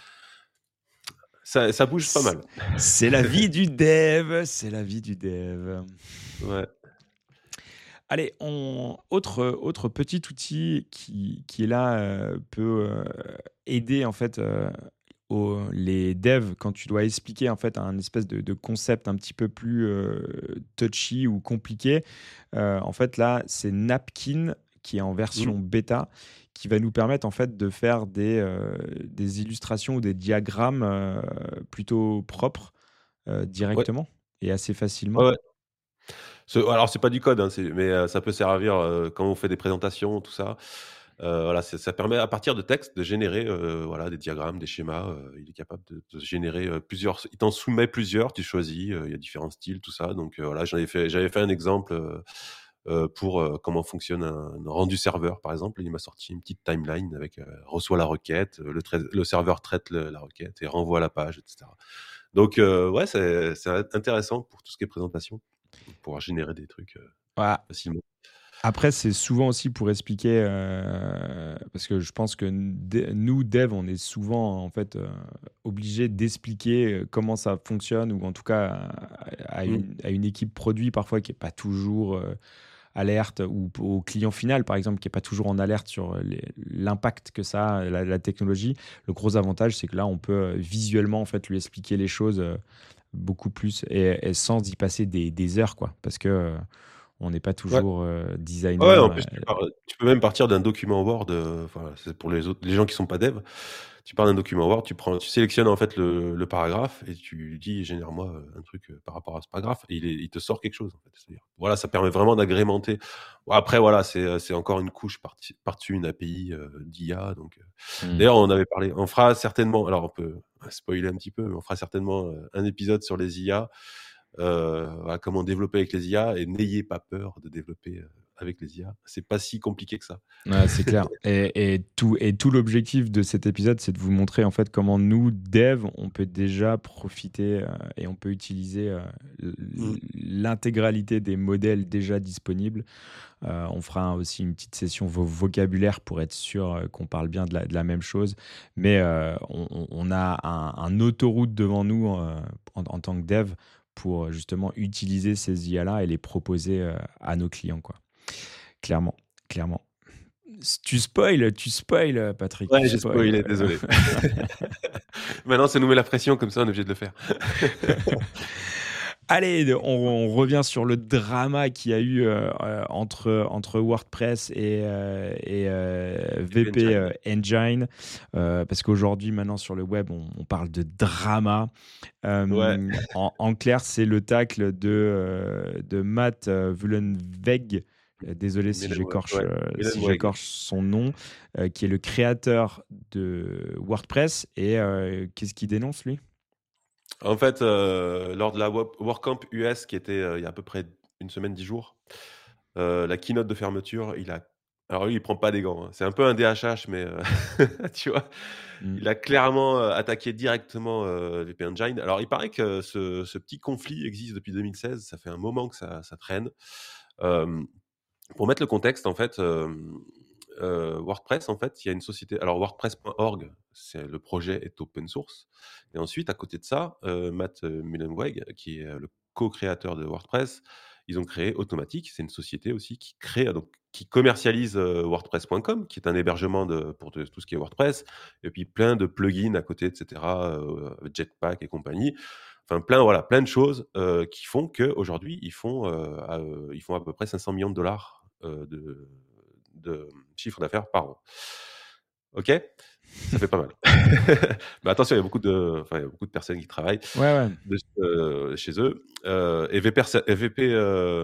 ça ça bouge pas C'est mal. c'est la vie du dev. C'est la vie du dev. Ouais. Allez, on... autre, autre petit outil qui, qui est là euh, peut euh, aider en fait euh, aux- les devs quand tu dois expliquer en fait un espèce de, de concept un petit peu plus euh, touchy ou compliqué. Euh, en fait là, c'est Napkin qui est en Mmh. version bêta qui va nous permettre en fait de faire des, euh, des illustrations ou des diagrammes euh, plutôt propres euh, Ouais. directement et assez Ouais, facilement. ouais. Ce alors c'est pas du code, hein, c'est mais heu, ça peut servir, heu, quand on fait des présentations, tout ça. Heu, voilà, c'est ça permet à partir de texte de générer, heu, voilà, des diagrammes, des schémas, heu, il est capable de de générer, heu, plusieurs il t'en soumet plusieurs, tu choisis, heu, il y a différents styles, tout ça donc heu, voilà, j'en avais fait j'avais fait un exemple, heu heu, pour, heu, comment fonctionne un un rendu serveur, par exemple. Il m'a sorti une petite timeline avec, heu, reçoit la requête, heu, le trai le serveur traite le la requête et renvoie la page et cetera. Donc heu, ouais, c'est c'est intéressant pour tout ce qui est présentation, pour pouvoir générer des trucs, heu, Voilà. facilement. Après, c'est souvent aussi pour expliquer, euh, parce que je pense que n- nous, devs, on est souvent en fait euh, obligés d'expliquer euh, comment ça fonctionne, ou en tout cas à, à Mmh. une, à une équipe produit parfois qui n'est pas toujours euh, alerte, ou p- au client final par exemple qui n'est pas toujours en alerte sur les- l'impact que ça a, la, la technologie. Le gros avantage, c'est que là, on peut euh, visuellement en fait lui expliquer les choses euh, beaucoup plus et, et sans y passer des, des heures, quoi, parce que euh, on n'est pas Ouais. toujours euh, Ouais, en designer. plus, tu pars, tu peux même partir d'un document Word, heu, enfin, c'est pour les autres les gens qui sont pas dev. Tu pars d'un document Word, tu prends tu sélectionnes, en fait, le le paragraphe et tu lui dis: «Génère-moi, heu, un truc, heu, par rapport à ce paragraphe» et il est il te sort quelque chose, en fait. C'est-à-dire voilà, ça permet vraiment d'agrémenter. Bon après voilà, c'est, heu, c'est encore une couche par-dessus par-dessus une A P I, heu, d'I A donc heu, Mm. d'ailleurs, on avait parlé on fera certainement alors on peut spoiler un petit peu, mais on fera certainement, heu, un épisode sur les I A, heu, voilà, comment développer avec les I A et n'ayez pas peur de développer, heu, avec les I A. C'est pas si compliqué que ça. Ouais, c'est clair. Et, et tout, et tout l'objectif de cet épisode, c'est de vous montrer en fait comment nous, devs, on peut déjà profiter euh, et on peut utiliser euh, l- Mmh. l'intégralité des modèles déjà disponibles. Euh, on fera aussi une petite session vo- vocabulaire pour être sûr euh, qu'on parle bien de la, de la même chose. Mais euh, on, on- on a un, un autoroute devant nous euh, en, en tant que dev pour euh, justement utiliser ces I A-là et les proposer euh, à nos clients, quoi. Clairement, clairement. Tu spoil, tu spoil, Patrick, tu Ouais, j'ai spoil. spoilé, désolé. Maintenant, ça nous met la pression, comme ça, on est obligé de le faire. Allez, on, on revient sur le drama qu'il y a eu euh, euh, entre, entre WordPress et, euh, et euh, V P V P Engine. euh, Engine, euh, parce qu'aujourd'hui, maintenant sur le web, on, on parle de drama. Ouais, Euh, en, en clair, c'est le tacle de, euh, de Matt euh, Mullenweg. Euh, Désolé si Millenweg, j'écorche ouais, euh, si Millenweg. j'écorche son nom, euh, qui est le créateur de WordPress. Et euh, qu'est-ce qu'il dénonce, lui? En fait, heu, lors de la Wo WordCamp U S qui était, heu, il y a à peu près une semaine, dix jours, heu, la keynote de fermeture, il a alors lui, il prend pas des gants, hein. C'est un peu un D H H, mais heu, tu vois? Mm. Il a clairement, heu, attaqué directement, heu, V P Engine. Alors il paraît que ce ce petit conflit existe depuis deux mille seize, ça fait un moment que ça ça traîne. Hem, pour mettre le contexte, en fait, hem, heu, WordPress, en fait, il y a une société alors wordpress point org, c'est le projet est open source et ensuite à côté de ça, heu, Matt, heu, Mullenweg, qui est, heu, le co-créateur de WordPress, ils ont créé Automattic. C'est une société aussi qui crée donc qui commercialise euh, WordPress point com, qui est un hébergement de, pour de- tout ce qui est WordPress, et puis plein de plugins à côté, et cetera, euh, Jetpack et compagnie. Enfin, plein, voilà, plein de choses euh, qui font qu'aujourd'hui, ils, font, euh, à, euh, ils font à peu près cinq cents millions de dollars euh, de, de chiffre d'affaires par an. OK? Ça fait pas mal. Mais attention, il y a beaucoup de, enfin, il y a beaucoup de personnes qui travaillent Ouais, ouais. de- euh, chez eux. Euh, et V P, R et V P, euh,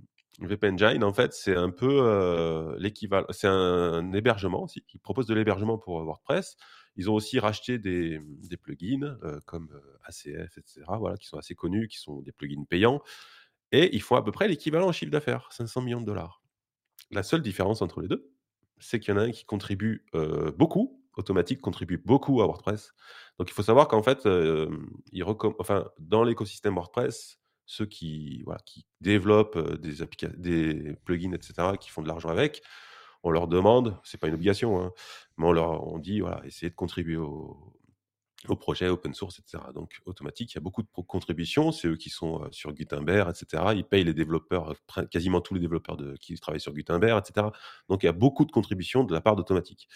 V P Engine, en fait, c'est un peu euh, l'équivalent. C'est un hébergement aussi qui propose de l'hébergement pour WordPress. Ils ont aussi racheté des, des plugins euh, comme euh, A C F, et cetera. Voilà, qui sont assez connus, qui sont des plugins payants. Et ils font à peu près l'équivalent en chiffre d'affaires, cinq cents millions de dollars. La seule différence entre les deux, c'est qu'il y en a un qui contribue euh, beaucoup, Automatic contribue beaucoup à WordPress. Donc il faut savoir qu'en fait, euh, il recomm- enfin, dans l'écosystème WordPress, ceux qui, voilà, qui développent euh, des, applica- des plugins, et cetera, qui font de l'argent avec, on leur demande, c'est pas une obligation, hein, mais on leur on dit, voilà, essayez de contribuer au, au projet open source, et cetera. Donc, Automatic, il y a beaucoup de pro- contributions. C'est eux qui sont euh, sur Gutenberg, et cetera. Ils payent les développeurs, euh, pr- quasiment tous les développeurs de, qui travaillent sur Gutenberg, et cetera. Donc, il y a beaucoup de contributions de la part d'Automatic.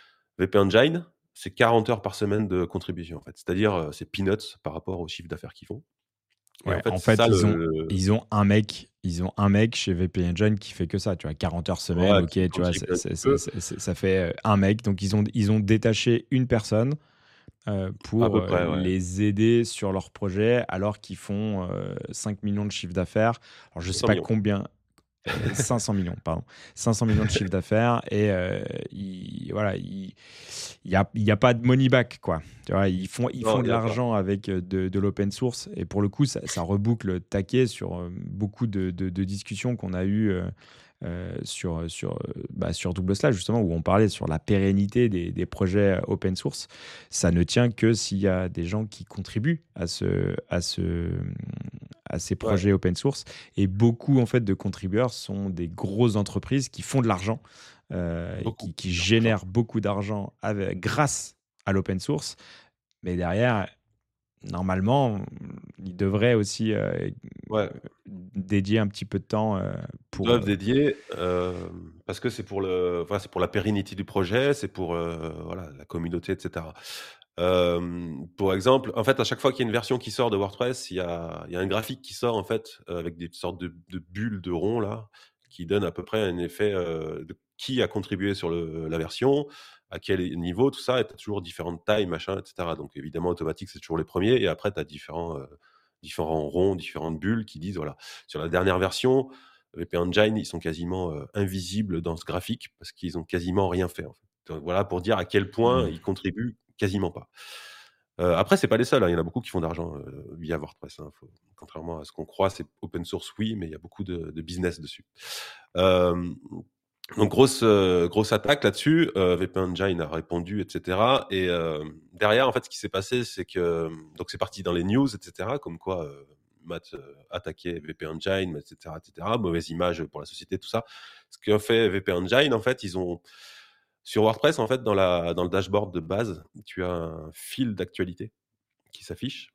V P Engine, c'est quarante heures par semaine de contribution, en fait. C'est-à-dire, euh, c'est peanuts par rapport au chiffre d'affaires qu'ils font. Et en Ouais, fait, en c'est fait, ça ils ont, le. ils ont un mec, ils ont un mec chez V P Engine qui fait que ça, tu vois, quarante heures semaine, Ouais, ok, qui tu vois, contribue c'est- un c'est- petit c'est- peu, c'est- c'est- ça fait euh, un mec. Donc, ils ont, ils ont détaché une personne euh, à pour peu euh, près, ouais. les aider sur leur projet alors qu'ils font euh, cinq millions de chiffre d'affaires. Alors, je sais cinq cents pas millions. combien, euh, cinq cents millions, pardon. cinq cents millions de chiffre d'affaires et euh, il, voilà, il n'y a, il y a pas de money back, quoi. Tu vois, ils font, ils Non, font il de n'y en a pas. l'argent avec euh, de, de l'open source et pour le coup, ça, ça reboucle le taquet sur euh, beaucoup de, de- de discussions qu'on a eues euh, euh, sur, sur, euh, bah, sur Double Slash, justement, où on parlait sur la pérennité des, des projets euh, open source. Ça ne tient que s'il y a des gens qui contribuent à, ce, à, ce, à ces Ouais, projets open source. Et beaucoup en fait, de contributeurs sont des grosses entreprises qui font de l'argent, euh, et beaucoup qui, qui d'argent. génèrent beaucoup d'argent avec- grâce à l'open source. Mais derrière, normalement, ils devraient aussi euh, Ouais. dédier un petit peu de temps euh, Ils pour... doivent euh, dédier, hem, parce que c'est pour le enfin, c'est pour la pérennité du projet, c'est pour, heu, voilà, la communauté, et cetera. Hem, pour exemple, en fait, à chaque fois qu'il y a une version qui sort de WordPress, il y a il y a un graphique qui sort, en fait, heu, avec des sortes de de bulles, de ronds, là, qui donnent à peu près un effet, heu, de qui a contribué sur le la version, à quel niveau, tout ça, et tu as toujours différentes tailles, machin, et cetera. Donc évidemment, automatique, c'est toujours les premiers, et après tu as différents, heu, différents ronds, différentes bulles qui disent, voilà, sur la dernière version, V P Engine, ils sont quasiment euh, invisibles dans ce graphique parce qu'ils ont quasiment rien fait, en fait. Donc, voilà pour dire à quel point hmm. ils contribuent quasiment pas. Euh, après, c'est pas les seuls, hein. Il y en a beaucoup qui font d'argent euh, via WordPress, hein. Faut- contrairement à ce qu'on croit, c'est open source, oui, mais il y a beaucoup de, de business dessus. Euh, donc grosse euh, grosse attaque là-dessus. Euh, V P Engine a répondu, et cetera. Et euh, derrière, en fait, ce qui s'est passé, c'est que donc c'est parti dans les news, et cetera. Comme quoi euh, Matt euh, attaquait V P Engine, et cetera, et cetera. Mauvaise image pour la société, tout ça. Ce qu'a fait V P Engine, en fait, ils ont sur WordPress, en fait, dans la dans le dashboard de base, tu as un fil d'actualité qui s'affiche.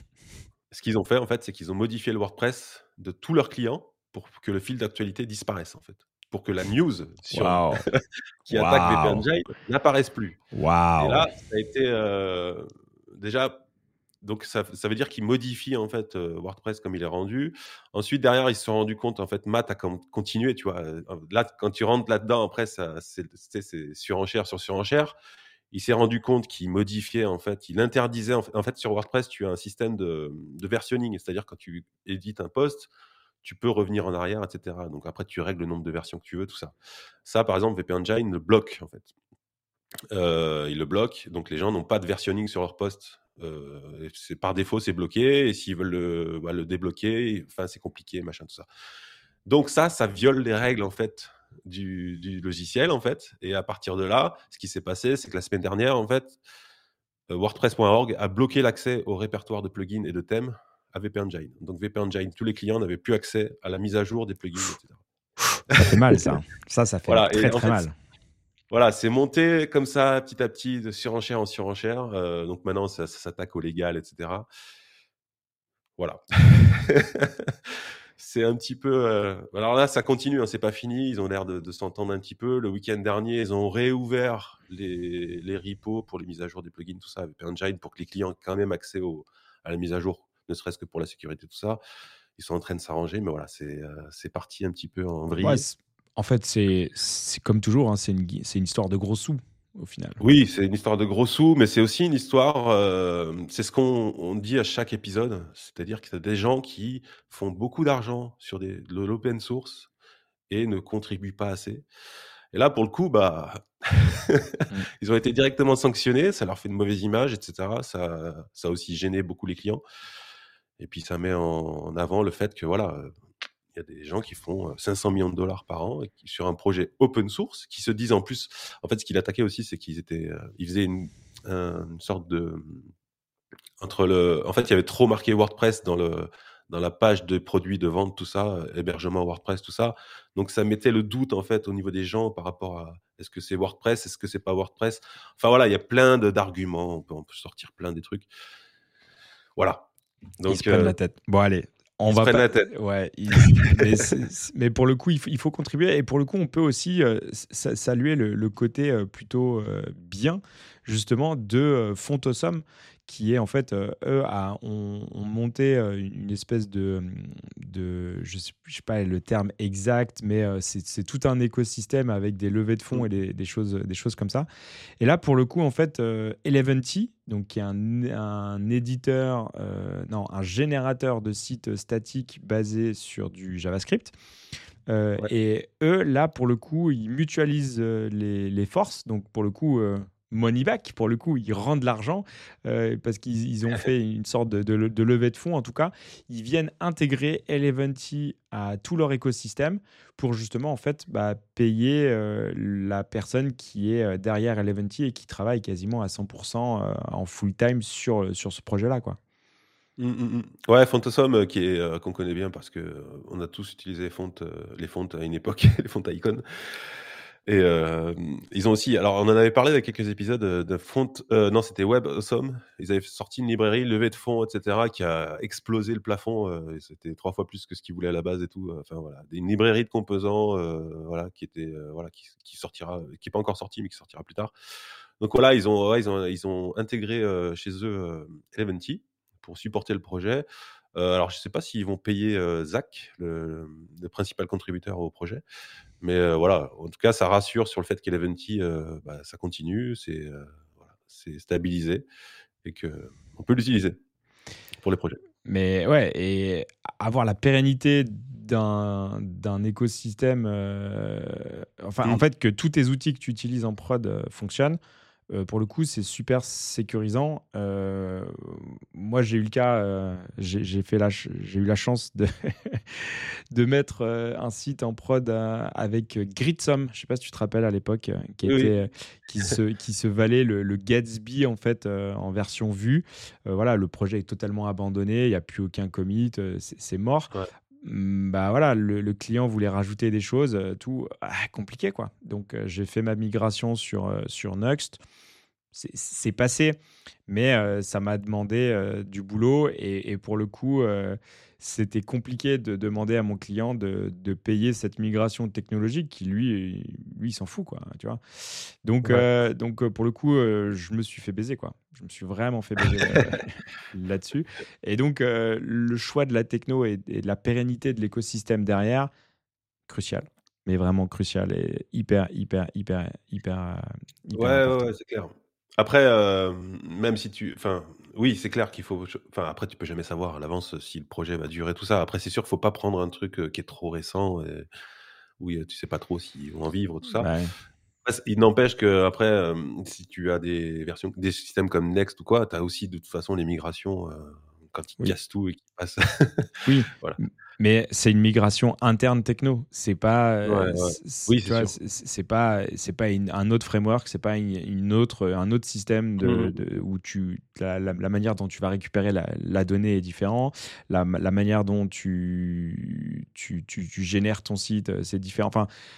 Ce qu'ils ont fait, en fait, c'est qu'ils ont modifié le WordPress de tous leurs clients pour que le fil d'actualité disparaisse, en fait. Pour que la news sur Waouh! qui attaque V P Waouh! Engine n'apparaisse plus. Et Waouh! là, ça a été euh, déjà. Donc, ça, ça veut dire qu'ils modifient en fait euh, WordPress comme il est rendu. Ensuite, derrière, ils se sont rendus compte, en fait, Matt a com- continué, tu vois. Euh, Là, quand tu rentres là-dedans, après, ça, c'est, c'est, c'est surenchère sur surenchère. Il s'est rendu compte qu'il modifiait, en fait, il interdisait, en fait, en fait, sur WordPress, tu as un système de, de versionning, c'est-à-dire quand tu édites un post, tu peux revenir en arrière, et cetera. Donc après, tu règles le nombre de versions que tu veux, tout ça. Ça, par exemple, V P Engine le bloque, en fait. Euh, il le bloque, donc les gens n'ont pas de versionning sur leur poste. Euh, c'est par défaut, c'est bloqué, et s'ils veulent le, bah, le débloquer, enfin, c'est compliqué, machin, tout ça. Donc ça, ça viole les règles, en fait, du, du logiciel, en fait. Et à partir de là, ce qui s'est passé, c'est que la semaine dernière, en fait, euh, WordPress point org a bloqué l'accès au répertoire de plugins et de thèmes à V P Engine. Donc V P Engine, tous les clients n'avaient plus accès à la mise à jour des plugins, et cetera. Ça fait mal, ça. Ça, ça fait Voilà, très et en très fait, mal. voilà, c'est monté comme ça, petit à petit, de surenchère en surenchère. Euh, donc maintenant, ça, ça s'attaque au légal, et cetera. Voilà. c'est un petit peu. euh, Alors là, ça continue, hein, c'est pas fini. Ils ont l'air de, de s'entendre un petit peu. Le week-end dernier, ils ont réouvert les, les repos pour les mises à jour des plugins, tout ça, avec Engine pour que les clients aient quand même accès au, à la mise à jour, ne serait-ce que pour la sécurité, tout ça. Ils sont en train de s'arranger, mais voilà, c'est euh, c'est parti un petit peu en Ouais, vrille. c'est- en fait, c'est c'est comme toujours, hein, c'est une, gui- c'est une histoire de gros sous, au final. Oui, c'est une histoire de gros sous, mais c'est aussi une histoire, euh, c'est ce qu'on on dit à chaque épisode, c'est-à-dire qu'il y a des gens qui font beaucoup d'argent sur des, de l'open source et ne contribuent pas assez. Et là, pour le coup, bah, Mm. ils ont été directement sanctionnés, ça leur fait une mauvaise image, et cetera. Ça, ça a aussi gêné beaucoup les clients. Et puis, ça met en, en avant le fait que, voilà, euh, il y a des gens qui font euh, cinq cents millions de dollars par an et qui, sur un projet open source, qui se disent en plus, en fait, ce qu'il attaquait aussi, c'est qu'ils étaient, euh, ils faisaient une, un- une sorte de, entre le, en fait, il y avait trop marqué WordPress dans le, dans la page de produits, de vente, tout ça, euh, hébergement WordPress, tout ça. Donc, ça mettait le doute, en fait, au niveau des gens par rapport à est-ce que c'est WordPress, est-ce que c'est pas WordPress. Enfin, voilà, il y a plein de- d'arguments, on peut, on peut sortir plein des trucs. Voilà. Ils se Donc, prennent euh, la tête. Bon, allez, on ils se va prennent pas. la tête. Ouais, ils- mais, c'est- c'est- mais pour le coup, il faut, il faut contribuer. Et pour le coup, on peut aussi euh, sa- saluer le, le côté euh, plutôt euh, bien, justement, de euh, Fontosum, qui est en fait, euh, eux, a- ont, ont monté euh, une une espèce de, de je sais, je sais pas le terme exact, mais euh, c'est c'est tout un écosystème avec des levées de fonds Mm. et des, des choses, des choses comme ça. Et là, pour le coup, en fait, euh, Eleventy, donc qui est un, un éditeur, euh, non, un générateur de sites statiques basé sur du JavaScript. Euh, Ouais. et eux, là, pour le coup, ils mutualisent euh, les, les forces. Donc, pour le coup, euh, money back, pour le coup, ils rendent l'argent euh, parce qu'ils ils ont fait une sorte de, de, de levée de fonds. En tout cas, ils viennent intégrer Eleventy à tout leur écosystème pour justement, en fait, bah, payer euh, la personne qui est euh, derrière Eleventy et qui travaille quasiment à cent pour cent euh, en full time sur, sur ce projet-là, quoi. Mm, mm, mm. Ouais, Fontosum, euh, qui est euh, qu'on connaît bien parce que euh, on a tous utilisé Font, euh, les fontes à une époque, les fontes à icônes. Et euh, ils ont aussi, alors on en avait parlé dans quelques épisodes euh, de Font, euh, non c'était WebAwesome. Ils avaient sorti une librairie, levée de fonds, et cetera, qui a explosé le plafond. euh, et c'était trois fois plus que ce qu'ils voulaient à la base et tout. Enfin voilà, une librairie de composants, euh, voilà, qui était, euh, voilà, qui, qui sortira, qui est pas encore sorti mais qui sortira plus tard. Donc voilà, ils ont, ouais, ils ont, ils ont intégré euh, chez eux euh, Eleventy pour supporter le projet. Euh, alors, je ne sais pas s'ils vont payer euh, Zach, le, le principal contributeur au projet, mais euh, voilà, en tout cas, ça rassure sur le fait qu'Eleventy, euh, bah, ça continue, c'est euh, voilà, c'est stabilisé et qu'on peut l'utiliser pour les projets. Mais ouais, et avoir la pérennité d'un d'un écosystème, euh, enfin, en Mm. fait, que tous tes outils que tu utilises en prod euh, fonctionnent, euh, pour le coup, c'est super sécurisant. Euh, moi, j'ai eu le cas, euh, j'ai j'ai fait la, ch- j'ai eu la chance de, de mettre euh, un site en prod euh, avec euh, Gritsum. Je sais pas si tu te rappelles à l'époque, euh, qui Oui, était, oui. euh, qui se, qui se valait le, le Gatsby en fait euh, en version vue. Euh, voilà, le projet est totalement abandonné, il n'y a plus aucun commit, euh, c'est c'est mort. Ouais. Hum, Bah voilà, le, le client voulait rajouter des choses, euh, tout ah, compliqué quoi. Donc euh, j'ai fait ma migration sur, euh, sur Nuxt. C'est c'est passé, mais euh, ça m'a demandé euh, du boulot et, et pour le coup, euh, c'était compliqué de demander à mon client de, de payer cette migration technologique qui lui, lui, il s'en fout quoi, tu vois. Donc, Ouais. euh, donc euh, pour le coup, euh, je me suis fait baiser quoi. Je me suis vraiment fait baiser là- là-dessus. Et donc, euh, le choix de la techno et, et de la pérennité de l'écosystème derrière, crucial. Mais vraiment crucial et hyper, hyper, hyper, hyper, euh, hyper Ouais, ouais, important. ouais, c'est clair. Après, euh, même si tu, enfin, oui, c'est clair qu'il faut, enfin, après, tu peux jamais savoir à l'avance si le projet va durer, tout ça. Après, c'est sûr qu'il faut pas prendre un truc euh, qui est trop récent, et, où euh, tu sais pas trop s'ils vont en vivre, tout ça. Bah ouais. Après, c- il n'empêche que après, euh, si tu as des versions, des systèmes comme Next ou quoi, tu as aussi de toute façon les migrations euh, quand ils Oui. cassent tout et qu'ils passent. Oui, Voilà. m- mais c'est une migration interne techno. C'est pas, Ouais, euh, ouais. c- c- Oui, tu c'est vois, sûr. c'est c'est- c'est pas, c'est pas une- un autre framework, c'est pas une, une autre, un autre système de, Mhm. de- où tu, la, la- la manière dont tu vas récupérer la, la donnée est différente. La, la manière dont tu, tu, tu, tu génères ton site, euh, c'est différent. Enfin,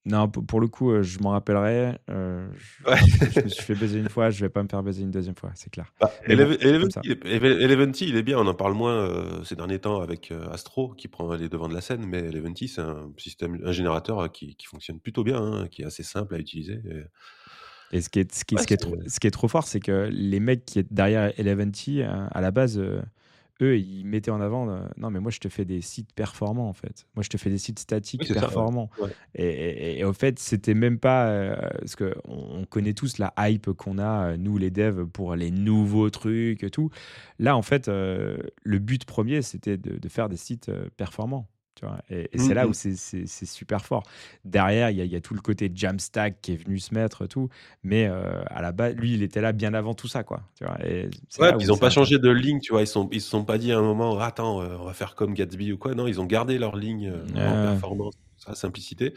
Non, pour pour le coup, heu, je m'en rappellerai. Heu, Ouais. je je me suis fait baiser une fois, je vais pas me faire baiser une deuxième fois, c'est clair. Bah, Mais bon, Eleven c'est comme Eleventy, ça. il est Ele Eleventy, il est bien, on en parle moins, heu, ces derniers temps avec, heu, Astro qui prend les devants de la scène, mais Eleventy, c'est un système un générateur, heu, qui qui fonctionne plutôt bien, hein, qui est assez simple à utiliser et Et ce qui est ce qui ouais, ce qui est c'est trop ce qui est trop fort, c'est que les mecs qui étaient derrière Eleventy, heu, à la base, heu, eux, ils mettaient en avant, heu: «Non, mais moi, je te fais des sites performants, en fait. Moi, je te fais des sites oui, statiques c'est ça, ouais. performants». Ouais. Et et et au fait, c'était même pas, heu, parce qu'on on connaît tous la hype qu'on a, heu, nous, les devs, pour les nouveaux trucs et tout. Là, en fait, heu, le but premier, c'était de de faire des sites, heu, performants, tu vois? Et et c'est Mmh là où mh. c'est c'est c'est super fort. Derrière, il y a il y a tout le côté Jamstack qui est venu se mettre, tout, mais heu, à la base, lui, il était là bien avant tout ça, quoi, tu vois? Et c'est Ouais, là puis où ils ont c'est pas changé intéressant. de ligne, tu vois? Ils sont ils se sont pas dit à un moment: «Attends, heu, on va faire comme Gatsby ou quoi». Non, ils ont gardé leur ligne, heu, vraiment Heu, performance, sa simplicité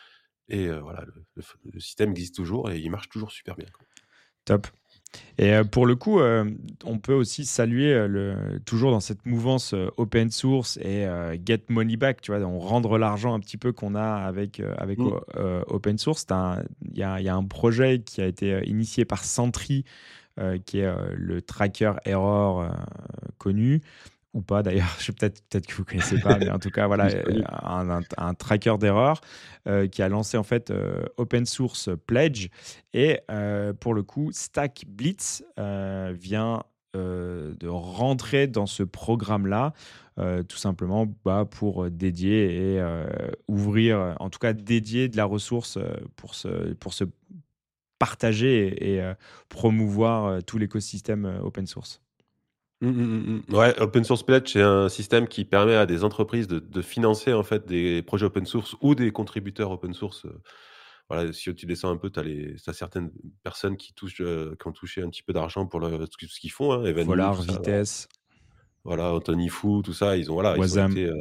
et heu, voilà, le le f le système existe toujours et il marche toujours super bien, quoi. top. Et heu, pour le coup, hem, on peut aussi saluer, heu, le toujours dans cette mouvance, heu, open source et heu, get money back, tu vois? On rendre l'argent un petit peu qu'on a avec, heu, avec, Mmh. o heu, open source. Tu un il y a il y a un projet qui a été, heu, initié par Sentry, heu, qui est, heu, le tracker error, heu, connu ou pas d'ailleurs, je peut-être peut-être que vous connaissez pas, mais en tout cas voilà, Si, c'est heu, connu. un un un tracker d'erreur, heu, qui a lancé en fait, heu, Open Source Pledge et heu, pour le coup, Stack Blitz, heu, vient, heu, de rentrer dans ce programme-là, heu, tout simplement, bah, pour, heu, dédier et heu, ouvrir, heu, en tout cas dédier de la ressource, heu, pour se pour se partager et et heu, promouvoir, heu, tout l'écosystème, heu, open source. Mmh mh, mmh mh. Ouais, Open Source Pledge, c'est un système qui permet à des entreprises de de financer, en fait, des projets open source ou des contributeurs open source, heu, voilà, si tu descends un peu, tu as les tu as certaines personnes qui touchent, heu, qui ont touché un petit peu d'argent pour le ce ce qu'ils font, hein, Evany, tout Volar, ça, là. Vitesse, Voilà, Anthony Fou, tout ça, ils ont voilà, ils ont Wasm. été, heu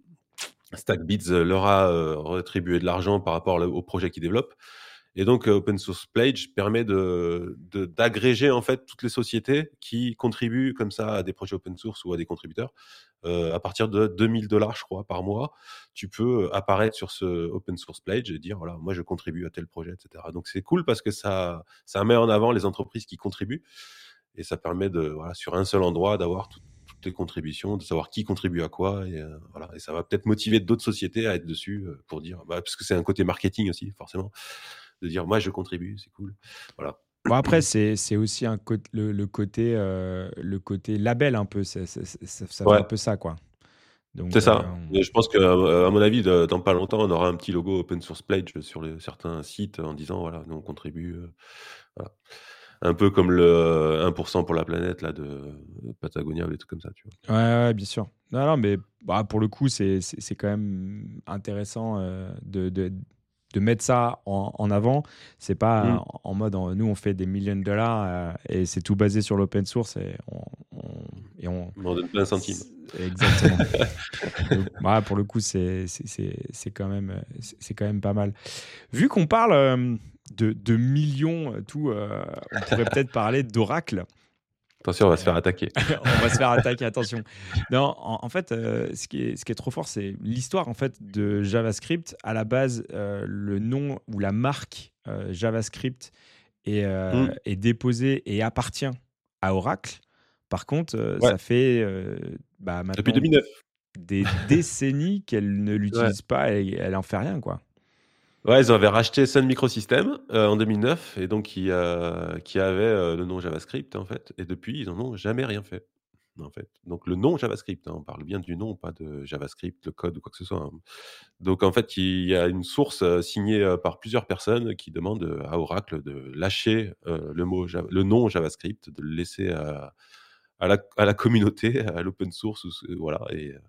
StackBits, heu, leur a, heu, rétribué de l'argent par rapport le au projet qu'ils développent et donc, heu, Open Source Pledge permet de de d'agréger, en fait, toutes les sociétés qui contribuent comme ça à des projets open source ou à des contributeurs. Heu, à partir de deux mille dollars, je crois, par mois, tu peux, heu, apparaître sur ce Open Source Pledge et dire: «Voilà, moi je contribue à tel projet» et cetera. Donc c'est cool parce que ça ça met en avant les entreprises qui contribuent et ça permet de voilà, sur un seul endroit, d'avoir toutes toutes les contributions, de savoir qui contribue à quoi et heu, voilà et ça va peut-être motiver d'autres sociétés à être dessus, heu, pour dire bah, parce que c'est un côté marketing aussi forcément, de dire: «Moi je contribue, c'est cool». Voilà. Bon après c'est c'est aussi un côt le le côté, heu, le côté label un peu, c'est c'est c'est ça ça fait un Ouais, peu ça, quoi. c'est Donc heu, ça et je pense que, heu, à mon avis, de dans pas longtemps, on aura un petit logo Open Source Pledge sur les certains sites en disant: «Voilà, nous on contribue», heu, voilà. Un peu comme le un pour cent pour la planète là de Patagonia ou des trucs comme ça, tu vois? ouais, ouais, bien sûr. Non, non, mais bah, pour le coup, c'est c'est c'est quand même intéressant, heu, de de de mettre ça en en avant. C'est pas Mmh. en en mode, en nous, on fait des millions de dollars, heu, et c'est tout basé sur l'open source et on on et on On en donne pas un centime. c exactement. Donc bah, pour le coup, c'est c'est c'est c'est quand même, heu, c'est c'est quand même pas mal. Vu qu'on parle, hem, de de millions, heu, tout, heu, on pourrait peut-être parler d'Oracle. Attention, on va se faire Heu, attaquer. on va se faire attaquer, attention. Non, en en fait, heu, ce qui est ce qui est trop fort, c'est l'histoire, en fait, de JavaScript. À la base, heu, le nom ou la marque, heu, JavaScript est, heu, Mmh. est déposée et appartient à Oracle. Par contre, heu, Ouais, ça fait, heu, bah, depuis maintenant deux mille neuf. des décennies qu'elle ne Ouais. l'utilise pas et elle en fait rien, quoi. Ouais, ils avaient racheté Sun Microsystems, heu, en deux mille neuf et donc qui, heu, qui avait, heu, le nom JavaScript, en fait et depuis, ils en ont jamais rien fait, en fait. Donc le nom JavaScript, hein, on parle bien du nom, pas de JavaScript, le code ou quoi que ce soit, hein. Donc en fait, il y a une source, heu, signée, heu, par plusieurs personnes qui demandent, heu, à Oracle de lâcher, heu, le mot Java le nom JavaScript, de le laisser à à la à la communauté, à l'open source ou ce voilà et heu,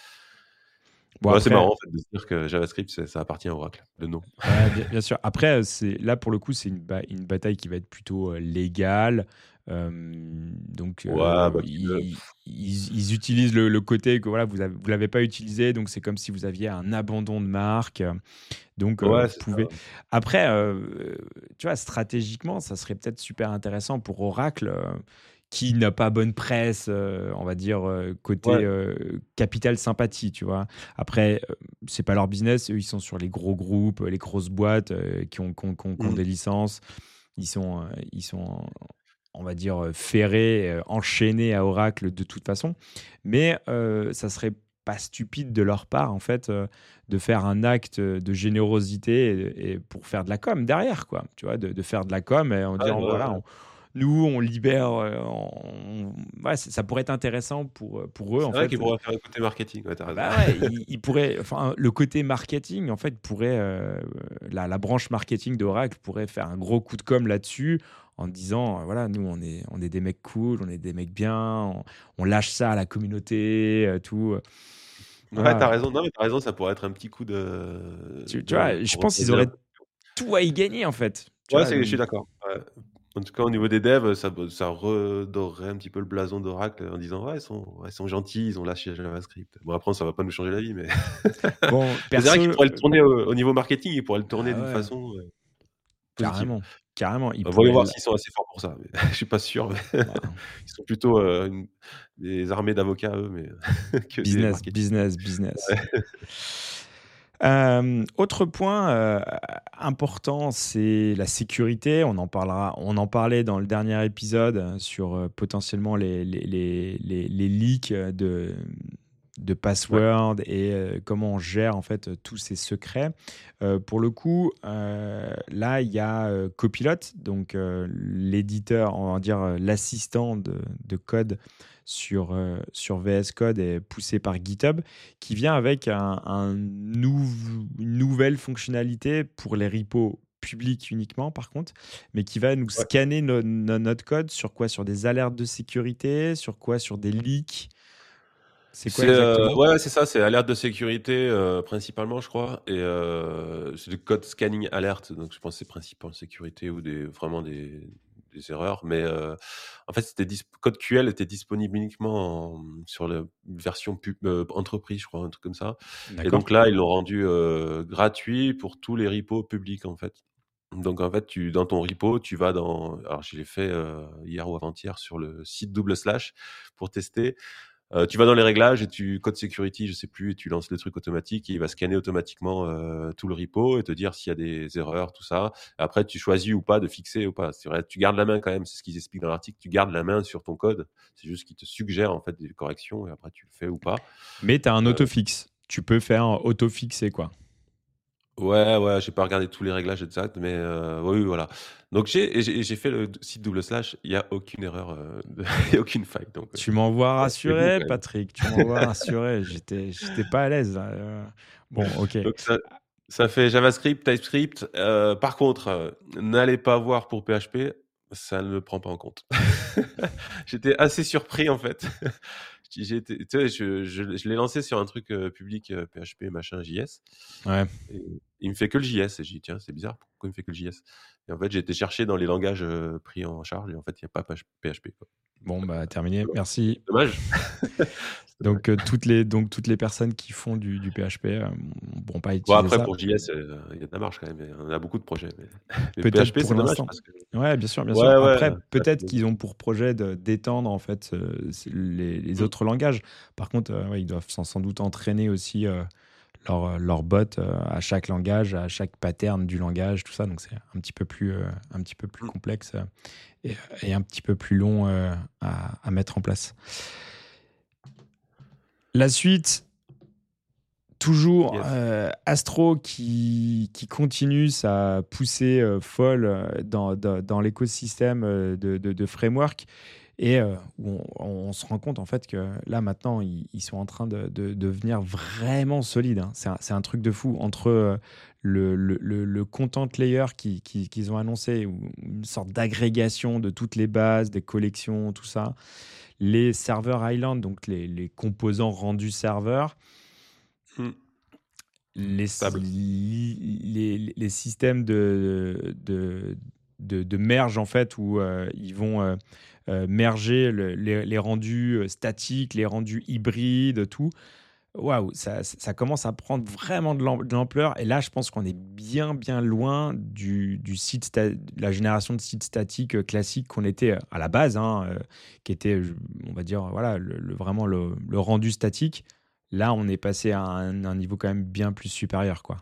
Bon ouais, c'est après marrant, en fait, de se dire que JavaScript, c'est ça appartient à Oracle, le nom. ouais, bien bien sûr. Après, heu, c'est là, pour le coup, c'est une ba une bataille qui va être plutôt, heu, légale. Hem, donc Ouais, heu, bah, puis le ils ils ils utilisent le le côté que voilà, vous avez vous l'avez pas utilisé, donc c'est comme si vous aviez un abandon de marque, heu, donc heu, ouais, vous c'est ça, pouvez ouais. après, heu, tu vois, stratégiquement, ça serait peut-être super intéressant pour Oracle, heu, qui n'a pas bonne presse, heu, on va dire, heu, côté, Ouais. heu, capital sympathie, tu vois? Après, c'est pas leur business. Eux, ils sont sur les gros groupes, les grosses boîtes euh, qui, ont, qui, ont, qui ont- qui ont Mmh. des licences. Ils sont, euh, ils sont, on va dire, euh, ferrés, euh, enchaînés à Oracle de toute façon. Mais euh, ça serait pas stupide de leur part, en fait, euh, de faire un acte de générosité et, et pour faire de la com derrière, quoi. Tu vois, de, de faire de la com et en Ouais, disant, ouais, voilà, ouais. on- nous, on libère. euh, on- ouais, ça, ça pourrait être intéressant pour, pour eux, C'est en vrai fait. qu'ils pourraient faire un côté marketing, ouais, tu raison. Bah ouais, ils, ils pourraient, enfin, le côté marketing, en fait, pourrait, euh, la, la branche marketing d'Oracle pourrait faire un gros coup de com là-dessus en disant, euh, voilà, nous, on est, on est des mecs cool, on est des mecs bien, on, on lâche ça à la communauté, euh, tout. euh, Ouais, tu Voilà. raison. Non, mais tu raison, ça pourrait être un petit coup de Tu, tu de vois, je pour pense qu'ils reposer un auraient peu. tout à y gagner, en fait. Tu Ouais, vois, c'est je suis ils- d'accord. Ouais. En tout cas, au niveau des devs, ça be ça redorerait un petit peu le blason d'Oracle en disant: «Ouais, ils sont ouais, ils sont gentils, ils ont lâché JavaScript». Bon, après, ça va pas nous changer la vie, mais bon, mais c'est vrai qu'ils perso, pourraient le tourner au au niveau marketing, ils pourraient le tourner ah d'une ouais, façon, heu, positive. carrément, carrément, ils Bah, voyons pourraient, voir l- s'ils sont assez forts pour ça, mais je suis pas sûr, mais bah, ils sont plutôt, heu, une des armées d'avocats eux, mais que des business, marketing. business, business. Ouais. Euh, autre point euh, important, c'est la sécurité. On en parlera, on en parlait dans le dernier épisode euh, sur euh, potentiellement les, les, les, les, les leaks de, de Ouais. password et euh, comment on gère en fait tous ces secrets. Euh, pour le coup, euh, là, il y a euh, Copilot, donc euh, l'éditeur, on va dire euh, l'assistant de, de code sur, euh, sur V S Code et poussé par GitHub, qui vient avec un, un nou- une nouvelle fonctionnalité pour les repos publics uniquement, par contre, mais qui va nous Ouais. scanner no- no- notre code sur quoi? Sur des alertes de sécurité, sur quoi? Sur des leaks. C'est quoi C'est, heu, exactement? ouais, c'est ça, c'est alerte de sécurité, heu, principalement, je crois et heu, c'est du code scanning alert, donc je pense que c'est principalement sécurité ou des vraiment des des erreurs, mais heu, en fait, c'était dis code Q L était disponible uniquement en sur la version pub heu, entreprise, je crois, un truc comme ça et D'accord? donc là, ils l'ont rendu, heu, gratuit pour tous les repos publics, en fait. Donc en fait, tu dans ton repo, tu vas dans alors je l'ai fait, heu, hier ou avant-hier sur le site double slash pour tester. Heu, tu vas dans les réglages et tu code security, je sais plus, et tu lances le truc automatique et il va scanner automatiquement, heu, tout le repo et te dire s'il y a des erreurs, tout ça. Après, tu choisis ou pas de fixer ou pas. C'est vrai, tu gardes la main quand même, c'est ce qu'ils expliquent dans l'article, tu gardes la main sur ton code. C'est juste qu'ils te suggèrent, en fait, des corrections et après tu le fais ou pas. Mais tu as un Heu, autofixe. Tu peux faire autofixer, quoi. ouais, ouais, j'ai pas regardé tous les réglages exacts, mais heu, oui, oui, voilà. Donc j'ai j'ai j'ai fait le d site double slash, il y a aucune erreur, heu, de il y a aucune faille donc heu, Tu m'envoies ouais, c'est bon rassuré, quand même. Patrick. Tu m'envoies rassuré. J'étais, j'étais pas à l'aise, là, euh. Bon, ok. Donc ça ça fait JavaScript, TypeScript. Heu, par contre, heu, n'allez pas voir pour P H P, ça ne le prend pas en compte. J'étais assez surpris en fait. J'ai j'ai été tu sais, je je je l'ai lancé sur un truc, heu, public, heu, P H P machin J S Ouais. et il me fait que le J S et j'ai dit: «Tiens, c'est bizarre, pourquoi il me fait que le J S?» et en fait, j'ai été chercher dans les langages, heu, pris en charge et en fait, il y a pas pach P H P quoi. Bon, bah, terminé. Voilà. Merci. Dommage. C'est dommage. Donc, euh, toutes les, donc, toutes les personnes qui font du, du P H P euh, ne pourront pas Bon utiliser après ça. pour J S, heu, il y a de la marge quand même et on a beaucoup de projets mais mais Peut-être P H P, pour c'est dommage l'instant. parce que Ouais, bien sûr, bien sûr. ouais, ouais, Après, P H P peut-être qu'ils ont pour projet de- d'étendre en fait euh, c'est les, les mmh. autres langages. Par contre, euh, ouais, ils doivent sans, sans doute entraîner aussi euh, leur, leur bot euh, à chaque langage, à chaque pattern du langage, tout ça. Donc c'est un petit peu plus, euh, un petit peu plus Mmh. complexe euh, et, et un petit peu plus long euh, à, à mettre en place. La suite, toujours Yes. euh, Astro qui, qui continue sa poussée euh, folle euh, dans, dans, dans l'écosystème euh, de, de, de framework et euh, où on, on se rend compte en fait que là maintenant ils, ils sont en train de, de, de devenir vraiment solides, hein. C'est un, c'est un truc de fou entre euh, le, le, le, le content layer qui, qui, qu'ils ont annoncé, ou une sorte d'agrégation de toutes les bases, des collections, tout ça, les serveurs Island, donc les, les composants rendus serveurs, Mmh. les, Stable. les, les systèmes de, de, de, de merge en fait où euh, ils vont euh, euh, merger le- les, les rendus euh, statiques, les rendus hybrides, tout. Waouh, ça, ça commence à prendre vraiment de l'am- de l'ampleur. Et là, je pense qu'on est bien, bien loin du, du site sta- de la génération de sites statiques euh, classiques qu'on était euh, à la base, hein, euh, qui était, je- on va dire, voilà, le, le- vraiment le, le rendu statique. Là, on est passé à un, un niveau quand même bien plus supérieur, quoi.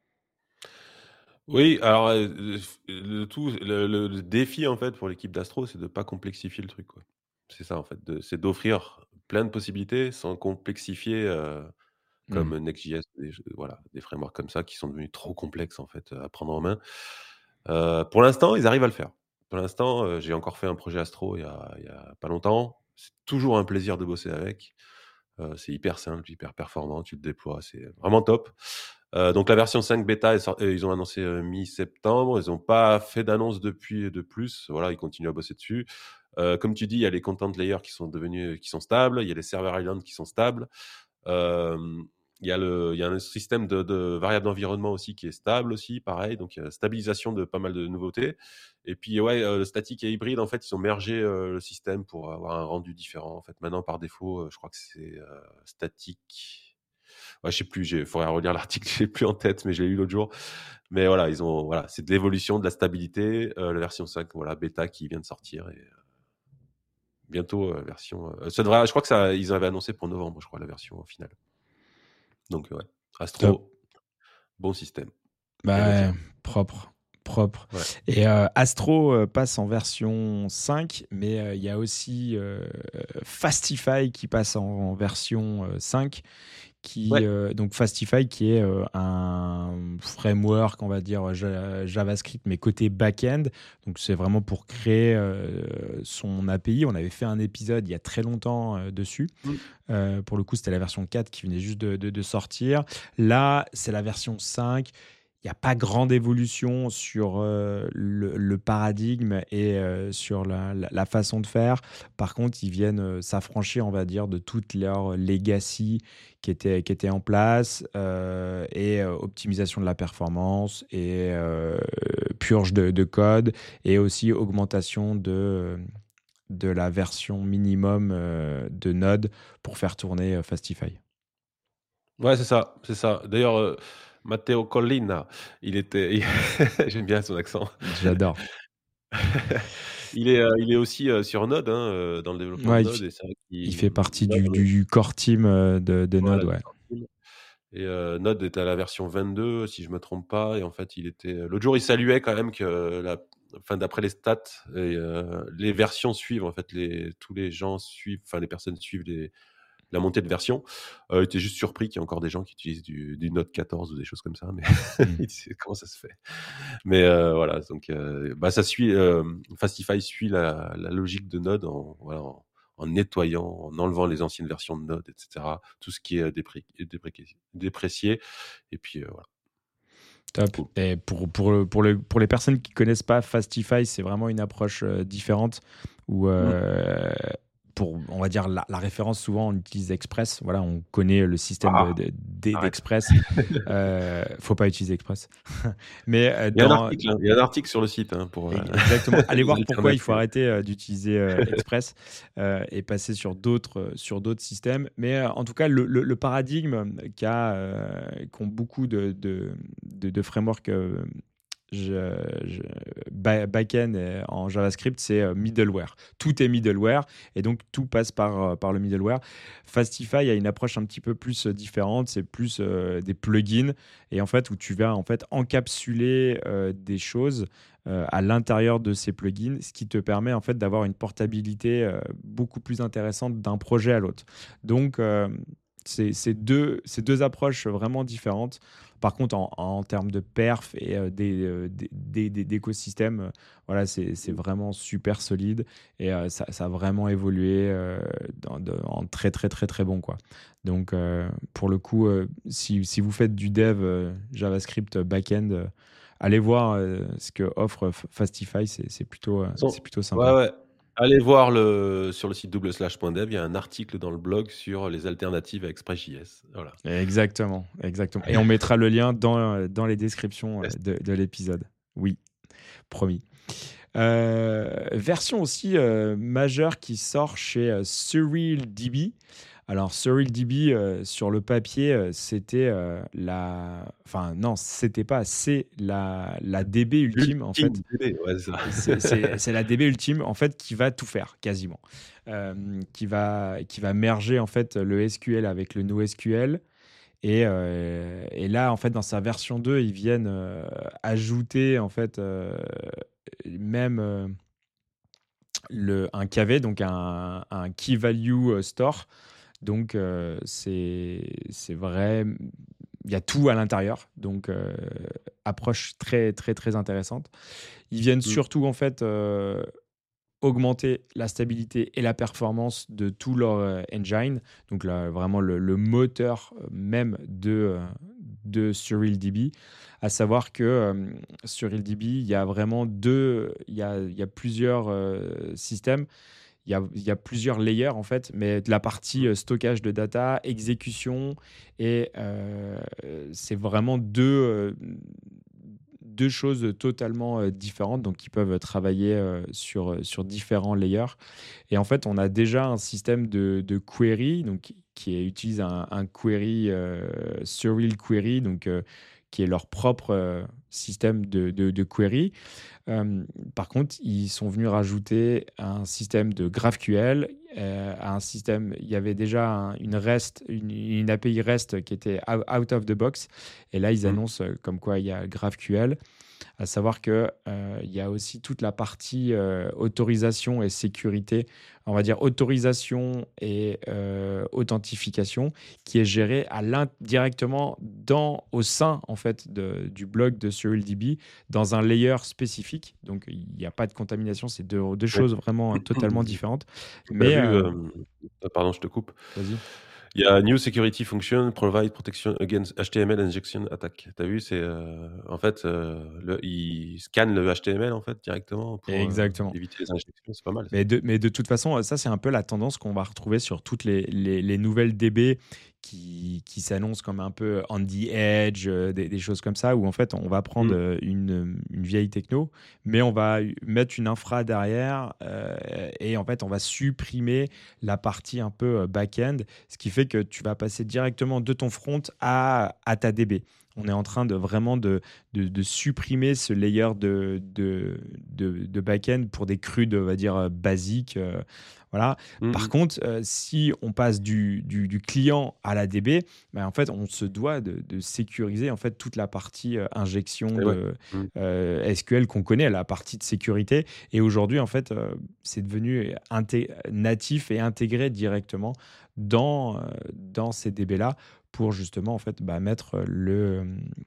Oui, alors, heu, le tout le le le défi, en fait, pour l'équipe d'Astro, c'est de pas complexifier le truc, quoi. C'est ça, en fait, de c'est d'offrir plein de possibilités sans complexifier, heu, Hmm. comme Next.js, des voilà, des frameworks comme ça qui sont devenus trop complexes, en fait, à prendre en main. Heu, pour l'instant, ils arrivent à le faire. Pour l'instant, heu, j'ai encore fait un projet Astro il y a il y a pas longtemps. C'est toujours un plaisir de bosser avec. Heu, c'est hyper simple, hyper performant, tu le déploies, c'est vraiment top. Heu, donc la version cinq bêta est sor heu, ils ont annoncé, heu, mi-septembre. Ils ont pas fait d'annonce depuis de plus. Voilà, ils continuent à bosser dessus. Heu, comme tu dis, il y a les content layers qui sont devenus qui sont stables, il y a les server islands qui sont stables. Hem, il y a le il y a un système de de variables d'environnement aussi qui est stable aussi, pareil, donc il y a stabilisation de pas mal de nouveautés et puis ouais, heu, statique et hybride, en fait, ils ont mergé, heu, le système pour avoir un rendu différent. En fait, maintenant, par défaut, heu, je crois que c'est, heu, statique. Ouais, je sais plus, il faudrait relire l'article, je l'ai plus en tête, mais je l'ai lu l'autre jour. Mais voilà, ils ont voilà, c'est de l'évolution, de la stabilité, heu, la version cinq, voilà, bêta qui vient de sortir et heu, bientôt, heu, version, heu, ça devrait je crois que ça ils avaient annoncé pour novembre, je crois, la version finale. Donc, ouais, Top. Astro, bon système, rien à Bah, dire. propre, propre. Ouais. Et euh, Astro euh, passe en version cinq, mais euh, il y a aussi euh, Fastify qui passe en, en version euh, cinq. Qui, Ouais. euh, donc Fastify, qui est euh, un framework, on va dire ja- JavaScript, mais côté back-end. Donc c'est vraiment pour créer euh, son A P I. On avait fait un épisode il y a très longtemps euh, dessus. Mmh. Euh, pour le coup, c'était la version quatre qui venait juste de, de- de sortir. Là, c'est la version cinq. Il n'y a pas grande évolution sur euh, le, le paradigme et euh, sur la, la- la façon de faire. Par contre, ils viennent euh, s'affranchir, on va dire, de toutes leurs legacy qui étaient, qui étaient en place euh, et euh, optimisation de la performance et euh, purge de, de code et aussi augmentation de, de la version minimum euh, de Node pour faire tourner euh, Fastify. Ouais, c'est ça, c'est ça. D'ailleurs, heu, Matteo Collina, il était j'aime bien son accent. J'adore. Il est, heu, il est aussi, heu, sur Node, hein, heu, dans le développement de Ouais, il, Node f- et c'est vrai il qu'il fait partie Node, du, on est du core team euh, de, de Node, voilà, du ouais. core team et heu, Node est à la version vingt-deux, si je me trompe pas et en fait, il était l'autre jour, il saluait quand même que la enfin, d'après les stats et heu, les versions suivent, en fait, les tous les gens suivent, enfin, les personnes suivent les la montée de version. Heu, il était juste surpris qu'il y ait encore des gens qui utilisent du du Node quatorze ou des choses comme ça, mais Mm. il disait: «Comment ça se fait?» Mais heu, voilà, donc heu, bah, ça suit, hem, Fastify suit la la logique de Node en voilà, en en nettoyant, en enlevant les anciennes versions de Node et cetera. Tout ce qui est, heu, dépré déprécié déprécié et puis, heu, voilà, Top. cool. Et pour, pour, le- pour, le, pour les personnes qui connaissent pas Fastify, c'est vraiment une approche euh, différente où, Mmh. euh, pour, on va dire, la, la référence, souvent, on utilise Express. Voilà, on connaît le système Ah! de, de- d'- Arrête. d'Express. Euh, faut pas utiliser Express. Mais euh, Il y a un dans, article, hein, il y a un article sur le site, hein, pour, heu, E- Exactement. Allez les voir pourquoi il faut alternatives. arrêter euh, d'utiliser euh, Express euh, et passer sur d'autres euh, sur d'autres systèmes. Mais euh, en tout cas, le, le- le paradigme qu'a, euh, qu'ont beaucoup de, de, de- de frameworks euh, je- je- ba- back-end et en JavaScript, c'est euh, middleware. Tout est middleware et donc tout passe par, euh, par le middleware. Fastify a une approche un petit peu plus euh, différente. C'est plus euh, des plugins et en fait où tu vas en fait encapsuler euh, des choses euh, à l'intérieur de ces plugins, ce qui te permet en fait d'avoir une portabilité euh, beaucoup plus intéressante d'un projet à l'autre. Donc, euh, c'est c'est deux, c'est deux approches vraiment différentes. Par contre, en, en termes de perf et euh, des, euh, des, des- des- d'écosystème, euh, voilà, c'est c'est vraiment super solide et euh, ça, ça a vraiment évolué euh, dans- de- en très très très très bon quoi. Donc, euh, pour le coup, euh, si, si vous faites du dev euh, JavaScript backend, euh, allez voir euh, ce que offre F- Fastify, c'est c'est plutôt, euh, c'est Son plutôt ouais, sympa. ouais. Allez voir le sur le site double slash point dev, il y a un article dans le blog sur les alternatives à Express.js. Voilà. Exactement, exactement. Et on mettra le lien dans, euh, dans les descriptions euh, Yes. de, de l'épisode. Oui, promis. Euh, version aussi euh, majeure qui sort chez euh, CyrilDB. Alors SurilDB, heu, sur le papier, heu, c'était, heu, la enfin non, c'était pas, c'est la la D B ultime en L'ultime fait. D B, ouais, c'est ça. C'est c'est c'est la D B ultime en fait qui va tout faire quasiment. Hem, qui va qui va merger en fait le S Q L avec le NoSQL et heu et là en fait dans sa version deux, ils viennent, heu, ajouter en fait, heu, même, heu, le un K V donc un un Key Value, heu, Store. Donc heu, c'est c'est vrai, il y a tout à l'intérieur, donc heu, approche très, très, très intéressante. Ils viennent Mmh. surtout en fait, heu, augmenter la stabilité et la performance de tout leur, heu, engine, donc là, vraiment le le moteur, heu, même de, heu, de SurilDB. À savoir que, hem, SurilDB, il y a vraiment deux il y a il y a plusieurs, heu, systèmes. Il y a il y a plusieurs layers en fait, mais de la partie, Mmh. heu, stockage de data, exécution et heu, c'est vraiment deux heu, deux choses totalement, heu, différentes, donc qui peuvent travailler, heu, sur, heu, sur différents layers et en fait, on a déjà un système de de query donc qui qui utilise un un query, heu, Surreal Query donc heu, qui est leur propre, heu, système de de de query. Hem, par contre, ils sont venus rajouter un système de GraphQL, heu, un système il y avait déjà un une REST, une une A P I REST qui était out out of the box et là, ils Mmh. annoncent, heu, comme quoi il y a GraphQL. À savoir que, heu, il y a aussi toute la partie, heu, autorisation et sécurité, on va dire autorisation et heu, authentification qui est gérée à l'int directement dans au sein en fait de du bloc de SurilDB dans un layer spécifique. Donc il y a pas de contamination, c'est deux deux Ouais. choses vraiment, heu, totalement différentes. Tu as Mais, vu, heu hem ah pardon, je te coupe. vas-y. Il y a New Security Function Provide Protection Against H T M L Injection Attack. Tu as vu, c'est, heu, en fait, heu, le ils scannent le H T M L, en fait, directement pour, heu, Exactement. éviter les injections. C'est pas mal ça. Mais de, mais de toute façon, euh, ça, c'est un peu la tendance qu'on va retrouver sur toutes les, les, les nouvelles D B qui, qui s'annoncent comme un peu on the edge, euh, des, des choses comme ça, où en fait, on va prendre Mmh. euh, une, une vieille techno, mais on va mettre une infra derrière euh, et en fait, on va supprimer la partie un peu euh, back-end, ce qui fait que tu vas passer directement de ton front à, à ta D B. On est en train de vraiment de, de, de supprimer ce layer de, de, de, de back-end pour des crudes, on va dire, euh, basiques. euh, voilà. Mmh Par mh. contre, euh, si on passe du, du, du client à la D B, ben, en fait, on se doit de, de sécuriser en fait, toute la partie euh, injection Et ouais. de Mmh. euh, S Q L qu'on connaît, la partie de sécurité. Et aujourd'hui, en fait, euh, c'est devenu inté- natif et intégré directement dans, euh, dans ces D B-là pour justement en fait, bah, mettre le,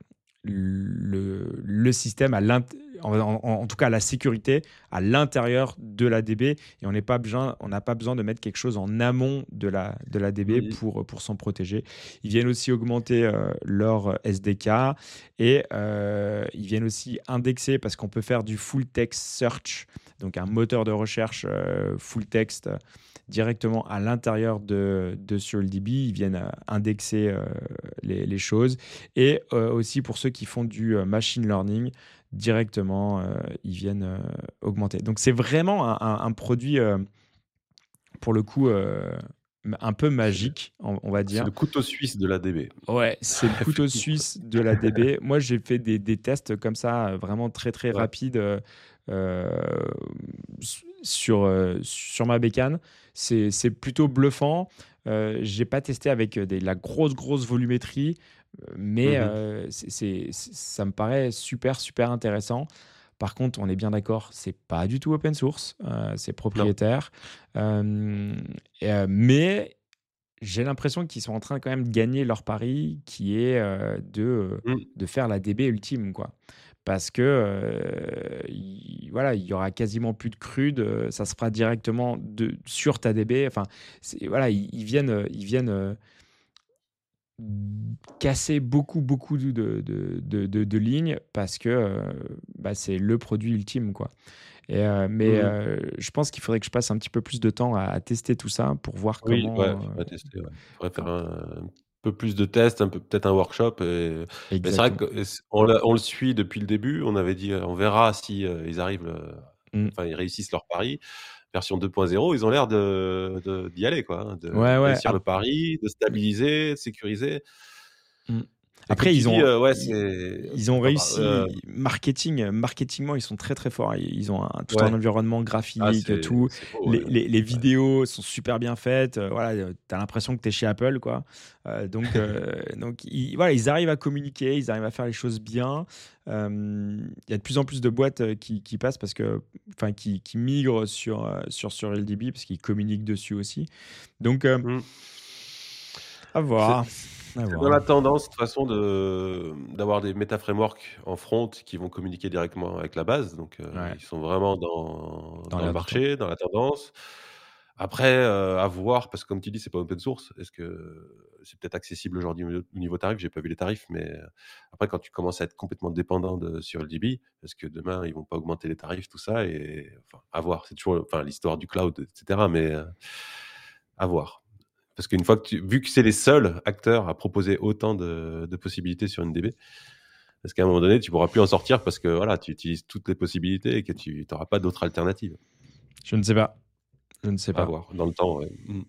le, le système à l'int- en, en- en tout cas la sécurité à l'intérieur de la D B et on n'est pas besoin on n'a pas besoin de mettre quelque chose en amont de la de la D B Mmh mh. pour pour s'en protéger. Ils viennent aussi augmenter euh, leur S D K et euh, ils viennent aussi indexer parce qu'on peut faire du full text search, donc un moteur de recherche euh, full text euh, directement à l'intérieur de, de SurilDB. Ils viennent euh, indexer euh, les, les choses et euh, aussi pour ceux qui font du euh, machine learning, directement, euh, ils viennent euh, augmenter. Donc c'est vraiment un, un- un produit, euh, pour le coup, euh, un peu C'est le magique, on, on va c'est dire. le couteau suisse de la D B. Ouais, c'est le couteau Effectivement. suisse de la D B. Moi, j'ai fait des, des tests comme ça, euh, vraiment très très Ouais. rapides euh, euh, s- sur, euh, sur ma bécane. C'est c'est plutôt bluffant. Euh, j'ai pas testé avec euh, des, la grosse grosse volumétrie, euh, mais Mmh mh. euh, c'est c'est- c'est- ça me paraît super super intéressant. Par contre, on est bien d'accord, c'est pas du tout open source, euh, c'est Non. propriétaire. Euh, et, euh, mais j'ai l'impression qu'ils sont en train quand même de gagner leur pari qui est, heu, de, heu, Mmh. de faire la D B ultime, quoi. Parce que, heu, i voilà, il y aura quasiment plus de crude, heu, ça se fera directement de sur ta D B. Enfin, c'est voilà, ils ils viennent, heu, ils viennent, heu, casser beaucoup, beaucoup de de de de de de lignes parce que, heu, bah, c'est le produit ultime, quoi. Et heu, mais Mmh mh. heu, je pense qu'il faudrait que je passe un petit peu plus de temps à à tester tout ça pour voir Oui, ouais, comment, heu, faudrait tester, ouais. Faudrait faire com un un peu plus de tests, un peu peut-être un workshop et mais c'est vrai exactement. que s on l'a on le suit depuis le début. On avait dit, heu, on verra si, heu, ils arrivent, heu, Mmh. enfin ils réussissent leur pari. version deux point zéro, ils ont l'air de, de- d'y aller, quoi, hein, de Ouais, ouais. réussir le pari, de stabiliser, de sécuriser. Mm. Et comme Après, tu ils dis, ont, euh, ouais, ils, c'est. ils ont Enfin, bah, euh, réussi marketing, marketingement, ils sont très très forts. Ils ont un- tout un ouais. environnement Ah, graphique, c'est, tout. c'est beau, Les, ouais. les- les Ouais. vidéos sont super bien faites. Euh, voilà, euh, t'as l'impression que t'es chez Apple, quoi. Euh, donc, euh, donc ils, voilà, ils arrivent à communiquer, ils arrivent à faire les choses bien. Euh, Il y a de plus en plus de boîtes euh, qui, qui passent parce que, enfin, qui, qui migrent sur, euh, sur, sur L D B parce qu'ils communiquent dessus aussi. Donc, euh, Mm. à C'est, voir. À c'est dans voir. la tendance, de toute façon, de, d'avoir des méta-frameworks en front qui vont communiquer directement avec la base. Donc, euh, Ouais, ils sont vraiment dans, dans dans le l'air du temps. marché, dans la tendance. Après, euh, à voir, parce que comme tu dis, c'est pas open source. Est-ce que c'est peut-être accessible aujourd'hui au au niveau tarif? J'ai pas vu les tarifs, mais euh, après, quand tu commences à être complètement dépendant de, sur L D B, est-ce que demain, ils vont pas augmenter les tarifs, tout ça? Et enfin, à voir. C'est toujours enfin, l'histoire du cloud, et cetera. Mais euh, à voir. Parce qu'une fois que tu, vu que c'est les seuls acteurs à proposer autant de, de possibilités sur N D B, est-ce qu'à un moment donné, tu pourras plus en sortir parce que voilà, tu utilises toutes les possibilités et que tu n'auras pas d'autres alternatives? Je ne sais pas. Je ne sais À pas. voir dans le temps. Ouais. Mm.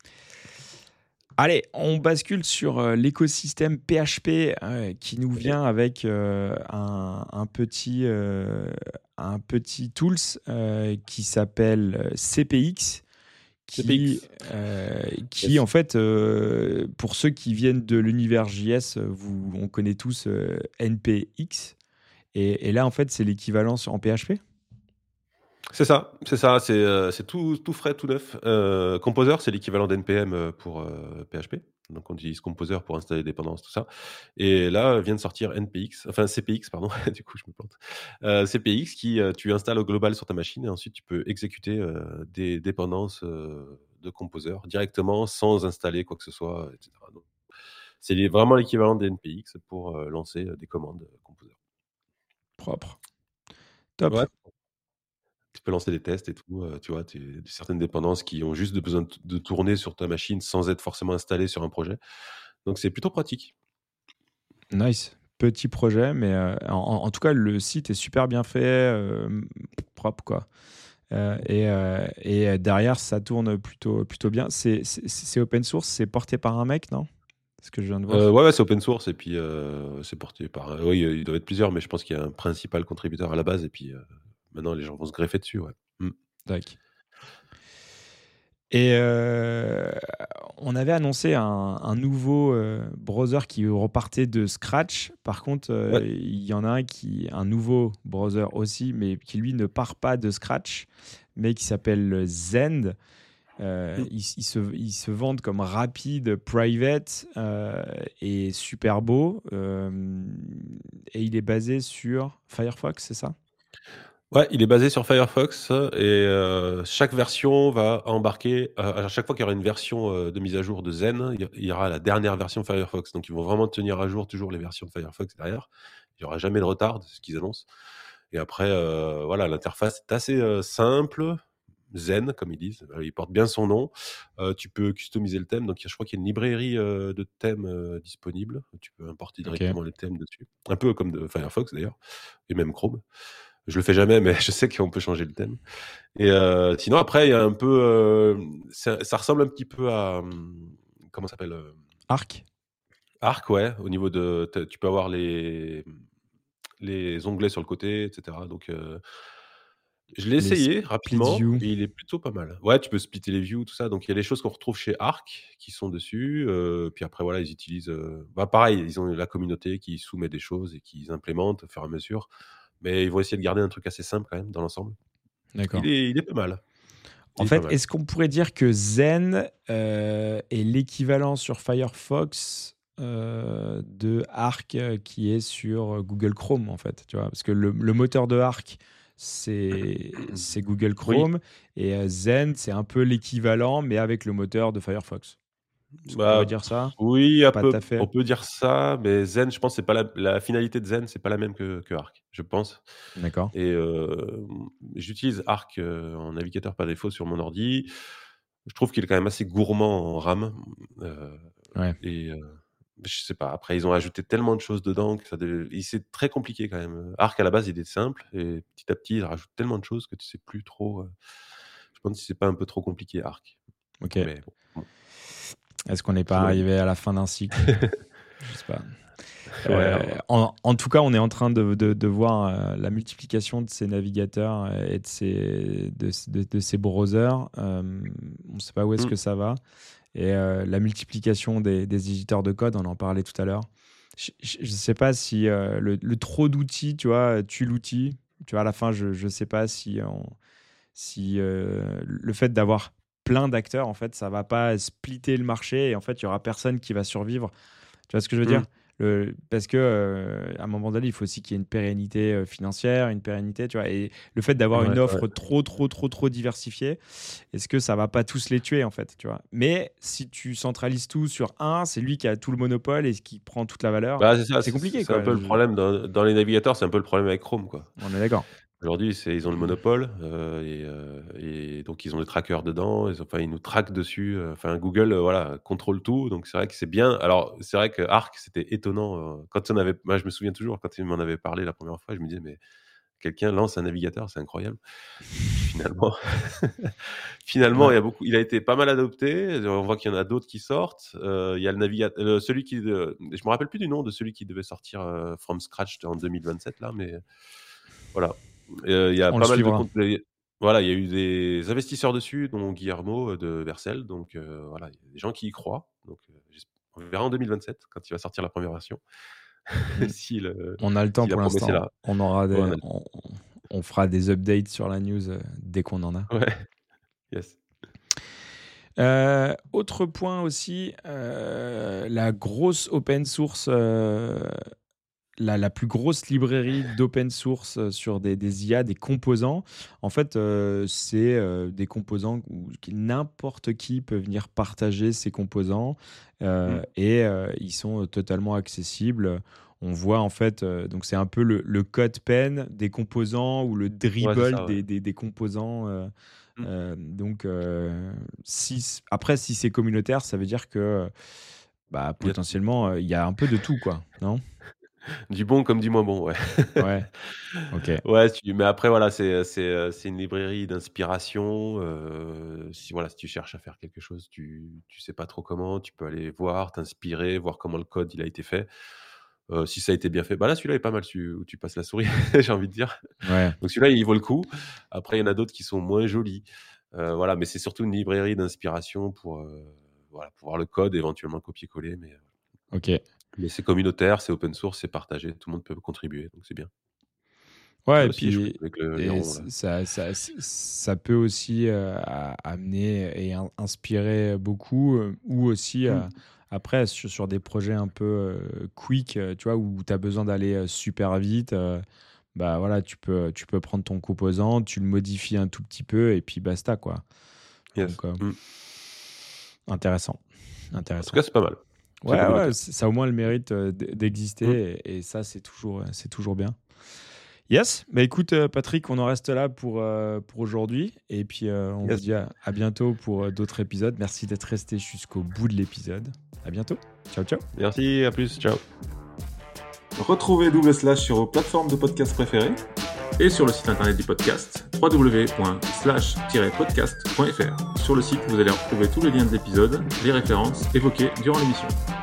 Allez, on bascule sur euh, l'écosystème P H P euh, qui nous Ok. vient avec euh, un, un petit, euh, un petit tools euh, qui s'appelle euh, C P X, qui, C P X. euh, qui Yes. en fait, euh, pour ceux qui viennent de l'univers J S, vous, on connaît tous euh, N P X. Et, et là, en fait, c'est l'équivalent sur- en P H P. C'est ça, c'est ça, c'est euh, c'est tout, tout frais, tout neuf. Euh, Composer, c'est l'équivalent d'N P M euh, pour euh, P H P. Donc on utilise Composer pour installer des dépendances, tout ça. Et là vient de sortir N P X, enfin C P X, pardon, du coup je me plante. Euh, C P X qui euh, tu installes au global sur ta machine et ensuite tu peux exécuter euh, des dépendances euh, de Composer directement sans installer quoi que ce soit, et cetera. Donc, c'est les- vraiment l'équivalent d'N P X pour euh, lancer euh, des commandes euh, Composer. Propre. Top. Ouais. Tu peux lancer des tests et tout, heu, tu vois? Tu certaines dépendances qui ont juste de besoin de de tourner sur ta machine sans être forcément installées sur un projet. Donc c'est plutôt pratique. Nice. Petit projet, mais euh, en, en tout cas, le site est super bien fait, euh, propre, quoi. Euh, et, euh, et derrière, ça tourne plutôt, plutôt bien. C'est c'est- c'est open source, c'est porté par un mec, non? C'est ce que je viens de Heu, voir. ouais, ouais, c'est open source et puis, heu, c'est porté par, heu, oui, il doit être plusieurs, mais je pense qu'il y a un principal contributeur à la base et puis, heu, maintenant les gens vont se greffer dessus, ouais. Mmh. Tac. Et euh, on avait annoncé un, un nouveau euh, browser qui repartait de Scratch. Par contre, Ouais. euh, il y en a un qui, un nouveau browser aussi, mais qui lui ne part pas de Scratch, mais qui s'appelle Zend. Euh, Mmh. ils, ils se, ils se vendent comme rapide, private euh, et super beau. Euh, et il est basé sur Firefox, c'est ça? Ouais, il est basé sur Firefox et heu, chaque version va embarquer, heu, à chaque fois qu'il y aura une version, heu, de mise à jour de Zen, il y il y aura la dernière version Firefox. Donc ils vont vraiment tenir à jour toujours les versions de Firefox derrière. Il y aura jamais de retard, c'est ce qu'ils annoncent. Et après, heu, voilà, l'interface est assez, heu, simple, zen comme ils disent, heu, il porte bien son nom. Heu, tu peux customiser le thème, donc il y a je crois qu'il y a une librairie, heu, de thèmes, heu, disponible. Tu peux importer Ok. directement les thèmes dessus. Un peu comme de Firefox d'ailleurs et même Chrome. Je le fais jamais, mais je sais qu'on peut changer le thème. Et heu, sinon après il y a un peu, heu, ça ça ressemble un petit peu à, mmh, comment ça s'appelle? Heu, Arc, Arc, ouais, au niveau de te tu peux avoir les, mmh, les onglets sur le côté et cetera. Donc heu, je l'ai les essayé split rapidement view. et il est plutôt pas mal. Ouais, tu peux splitter les views, tout ça. Donc il y a des choses qu'on retrouve chez Arc qui sont dessus, heu, puis après voilà, ils utilisent, heu, bah, pareil, ils ont la communauté qui soumet des choses et qu'ils implémentent au fur et à mesure. Mais ils vont essayer de garder un truc assez simple quand même dans l'ensemble. Il D'accord. est il est pas mal. En Il est pas fait, mal. est-ce qu'on pourrait dire que Zen euh, est l'équivalent sur Firefox euh, de Arc euh, qui est sur euh, Google Chrome, en fait, tu vois? Parce que le, le moteur de Arc, c'est c'est Google Oui, Chrome, et euh, Zen, c'est un peu l'équivalent, mais avec le moteur de Firefox. Est-ce qu'on pourrait bah, dire ça? oui, un Pas tout peu à fait. on peut dire ça, mais Zen, je pense, c'est pas la la finalité de Zen, c'est pas la même que que Arc, je pense. D'accord. Et hem, j'utilise Arc, heu, en navigateur par défaut sur mon ordi. Je trouve qu'il est quand même assez gourmand en RAM, heu Ouais. et heu, je sais pas, après ils ont ajouté tellement de choses dedans que ça de et c'est très compliqué quand même. Arc à la base, il est simple et petit à petit, ils rajoutent tellement de choses que tu sais plus trop, heu Je me demande si c'est pas un peu trop compliqué, Arc. Ok. Mais bon, bon. Est-ce qu'on n'est pas C'est mon avis. arrivé à la fin d'un cycle? Je sais pas. Ouais, Euh, alors, en, en tout cas, on est en train de, de, de voir euh, la multiplication de ces navigateurs euh, et de ces, de, de, de ces browsers. Euh, on ne sait pas où est-ce hmm, que ça va. Et euh, la multiplication des, des éditeurs de code, on en parlait tout à l'heure. Je ne sais pas si euh, le, le trop d'outils, tu vois, tue l'outil. Tu vois, à la fin, je ne sais pas si, on- si euh, le fait d'avoir plein d'acteurs, en fait, ça va pas splitter le marché et en fait, il y aura personne qui va survivre. Tu vois ce que je veux hmm. dire? Le- parce que euh, à un moment donné, il faut aussi qu'il y ait une pérennité euh, financière, une pérennité, tu vois. Et le fait d'avoir une Ouais, ouais. offre trop, trop, trop, trop diversifiée, est-ce que ça va pas tous les tuer en fait, tu vois? Mais si tu centralises tout sur un, c'est lui qui a tout le monopole et qui prend toute la valeur. Bah, c'est ça, C'est c'est c'est compliqué, c'est un quoi. peu le Je- problème dans dans les navigateurs, c'est un peu le problème avec Chrome, quoi. On est d'accord. Aujourd'hui, c'est ils ont le monopole, heu et heu et donc ils ont des trackers dedans, ils ont enfin, ils nous traquent dessus, heu, enfin Google, heu, voilà, contrôle tout, donc c'est vrai que c'est bien. Alors, c'est vrai que Arc, c'était étonnant, heu, quand on avait moi, je me souviens toujours quand il m'en avait parlé la première fois, je me disais: «Mais quelqu'un lance un navigateur, c'est incroyable». Et puis finalement finalement, il Ouais. y a beaucoup il a été pas mal adopté, on voit qu'il y en a d'autres qui sortent, heu, il y a le navigateur, heu, celui qui, heu, je me rappelle plus du nom de celui qui devait sortir, heu, from scratch en deux mille vingt-sept là, mais voilà. Heu, il y a On le pas mal de suivra. comptes des voilà, il y a eu des investisseurs dessus, dont Guillermo, heu, de Vercel, donc heu, voilà, il y a des gens qui y croient, donc heu, j'esp on verra en deux mille vingt-sept quand il va sortir la première version, Mm. si le On a le temps si la pour promesse est l'instant. là. On aura Ouais, des, on a le on, on fera des updates sur la news euh, dès qu'on en a. ouais, yes. Euh, autre point aussi, euh, la grosse open source, euh, la, la plus grosse librairie d'open source euh, sur des, des I A, des composants. En fait, euh, c'est euh, des composants où qui- n'importe qui peut venir partager ces composants euh, Mmh. et euh, ils sont totalement accessibles. On voit en fait, euh, donc c'est un peu le, le code pen des composants ou le Ouais, c'est dribble ça, ouais. des, des, des composants. euh, Mmh. euh, donc, euh, si, après, si c'est communautaire, ça veut dire que bah, Il y a potentiellement, euh, il y a un peu de tout, quoi, non? du bon comme du moins bon, ouais. Ouais, ok. Ouais, tu mais après voilà, c'est, c'est, heu, c'est une librairie d'inspiration, heu, si voilà, si tu cherches à faire quelque chose, tu tu sais pas trop comment, tu peux aller voir, t'inspirer, voir comment le code il a été fait. Heu, si ça a été bien fait, bah là, celui-là est pas mal, celui où tu passes la souris, j'ai envie de dire. Ouais, Donc celui-là, il vaut le coup. Après, il y en a d'autres qui sont moins jolis. Heu, voilà, mais c'est surtout une librairie d'inspiration pour, heu, voilà, pour voir le code, éventuellement copier-coller, mais, heu, ok. mais c'est communautaire, c'est open source, c'est partagé, tout le monde peut contribuer, donc c'est bien. Ça Ouais, et aussi est chouette puis avec le les et ronds c- là. ça, ça, c- ça peut aussi euh, a- amener et in- inspirer beaucoup, euh, ou aussi Mmh. euh, après sur, sur des projets un peu euh, quick, euh, tu vois, où tu as besoin d'aller euh, super vite. Euh, bah voilà, tu peux, tu peux prendre ton composant, tu le modifies un tout petit peu et puis basta, quoi. Yes. Donc, euh, Mmh. intéressant. En tout Intéressant. cas, c'est pas mal. C'est Ouais, ouais, communautaire. c- ça a au moins le mérite euh, d- Mmh. d'exister et, et ça, c'est toujours, c'est toujours bien. Yes, bah écoute, euh, Patrick, on en reste là pour, euh, pour aujourd'hui. Et puis, euh, on vous Yes. dit à, à bientôt pour euh, d'autres épisodes. Merci d'être resté jusqu'au bout de l'épisode. À bientôt. Ciao, ciao. Merci, à plus, ciao. Retrouvez Double Slash sur vos plateformes de podcast préférées et sur le site internet du podcast w w w point slash tiret podcast point f r. Sur le site, vous allez retrouver tous les liens de l'épisode, les références évoquées durant l'émission.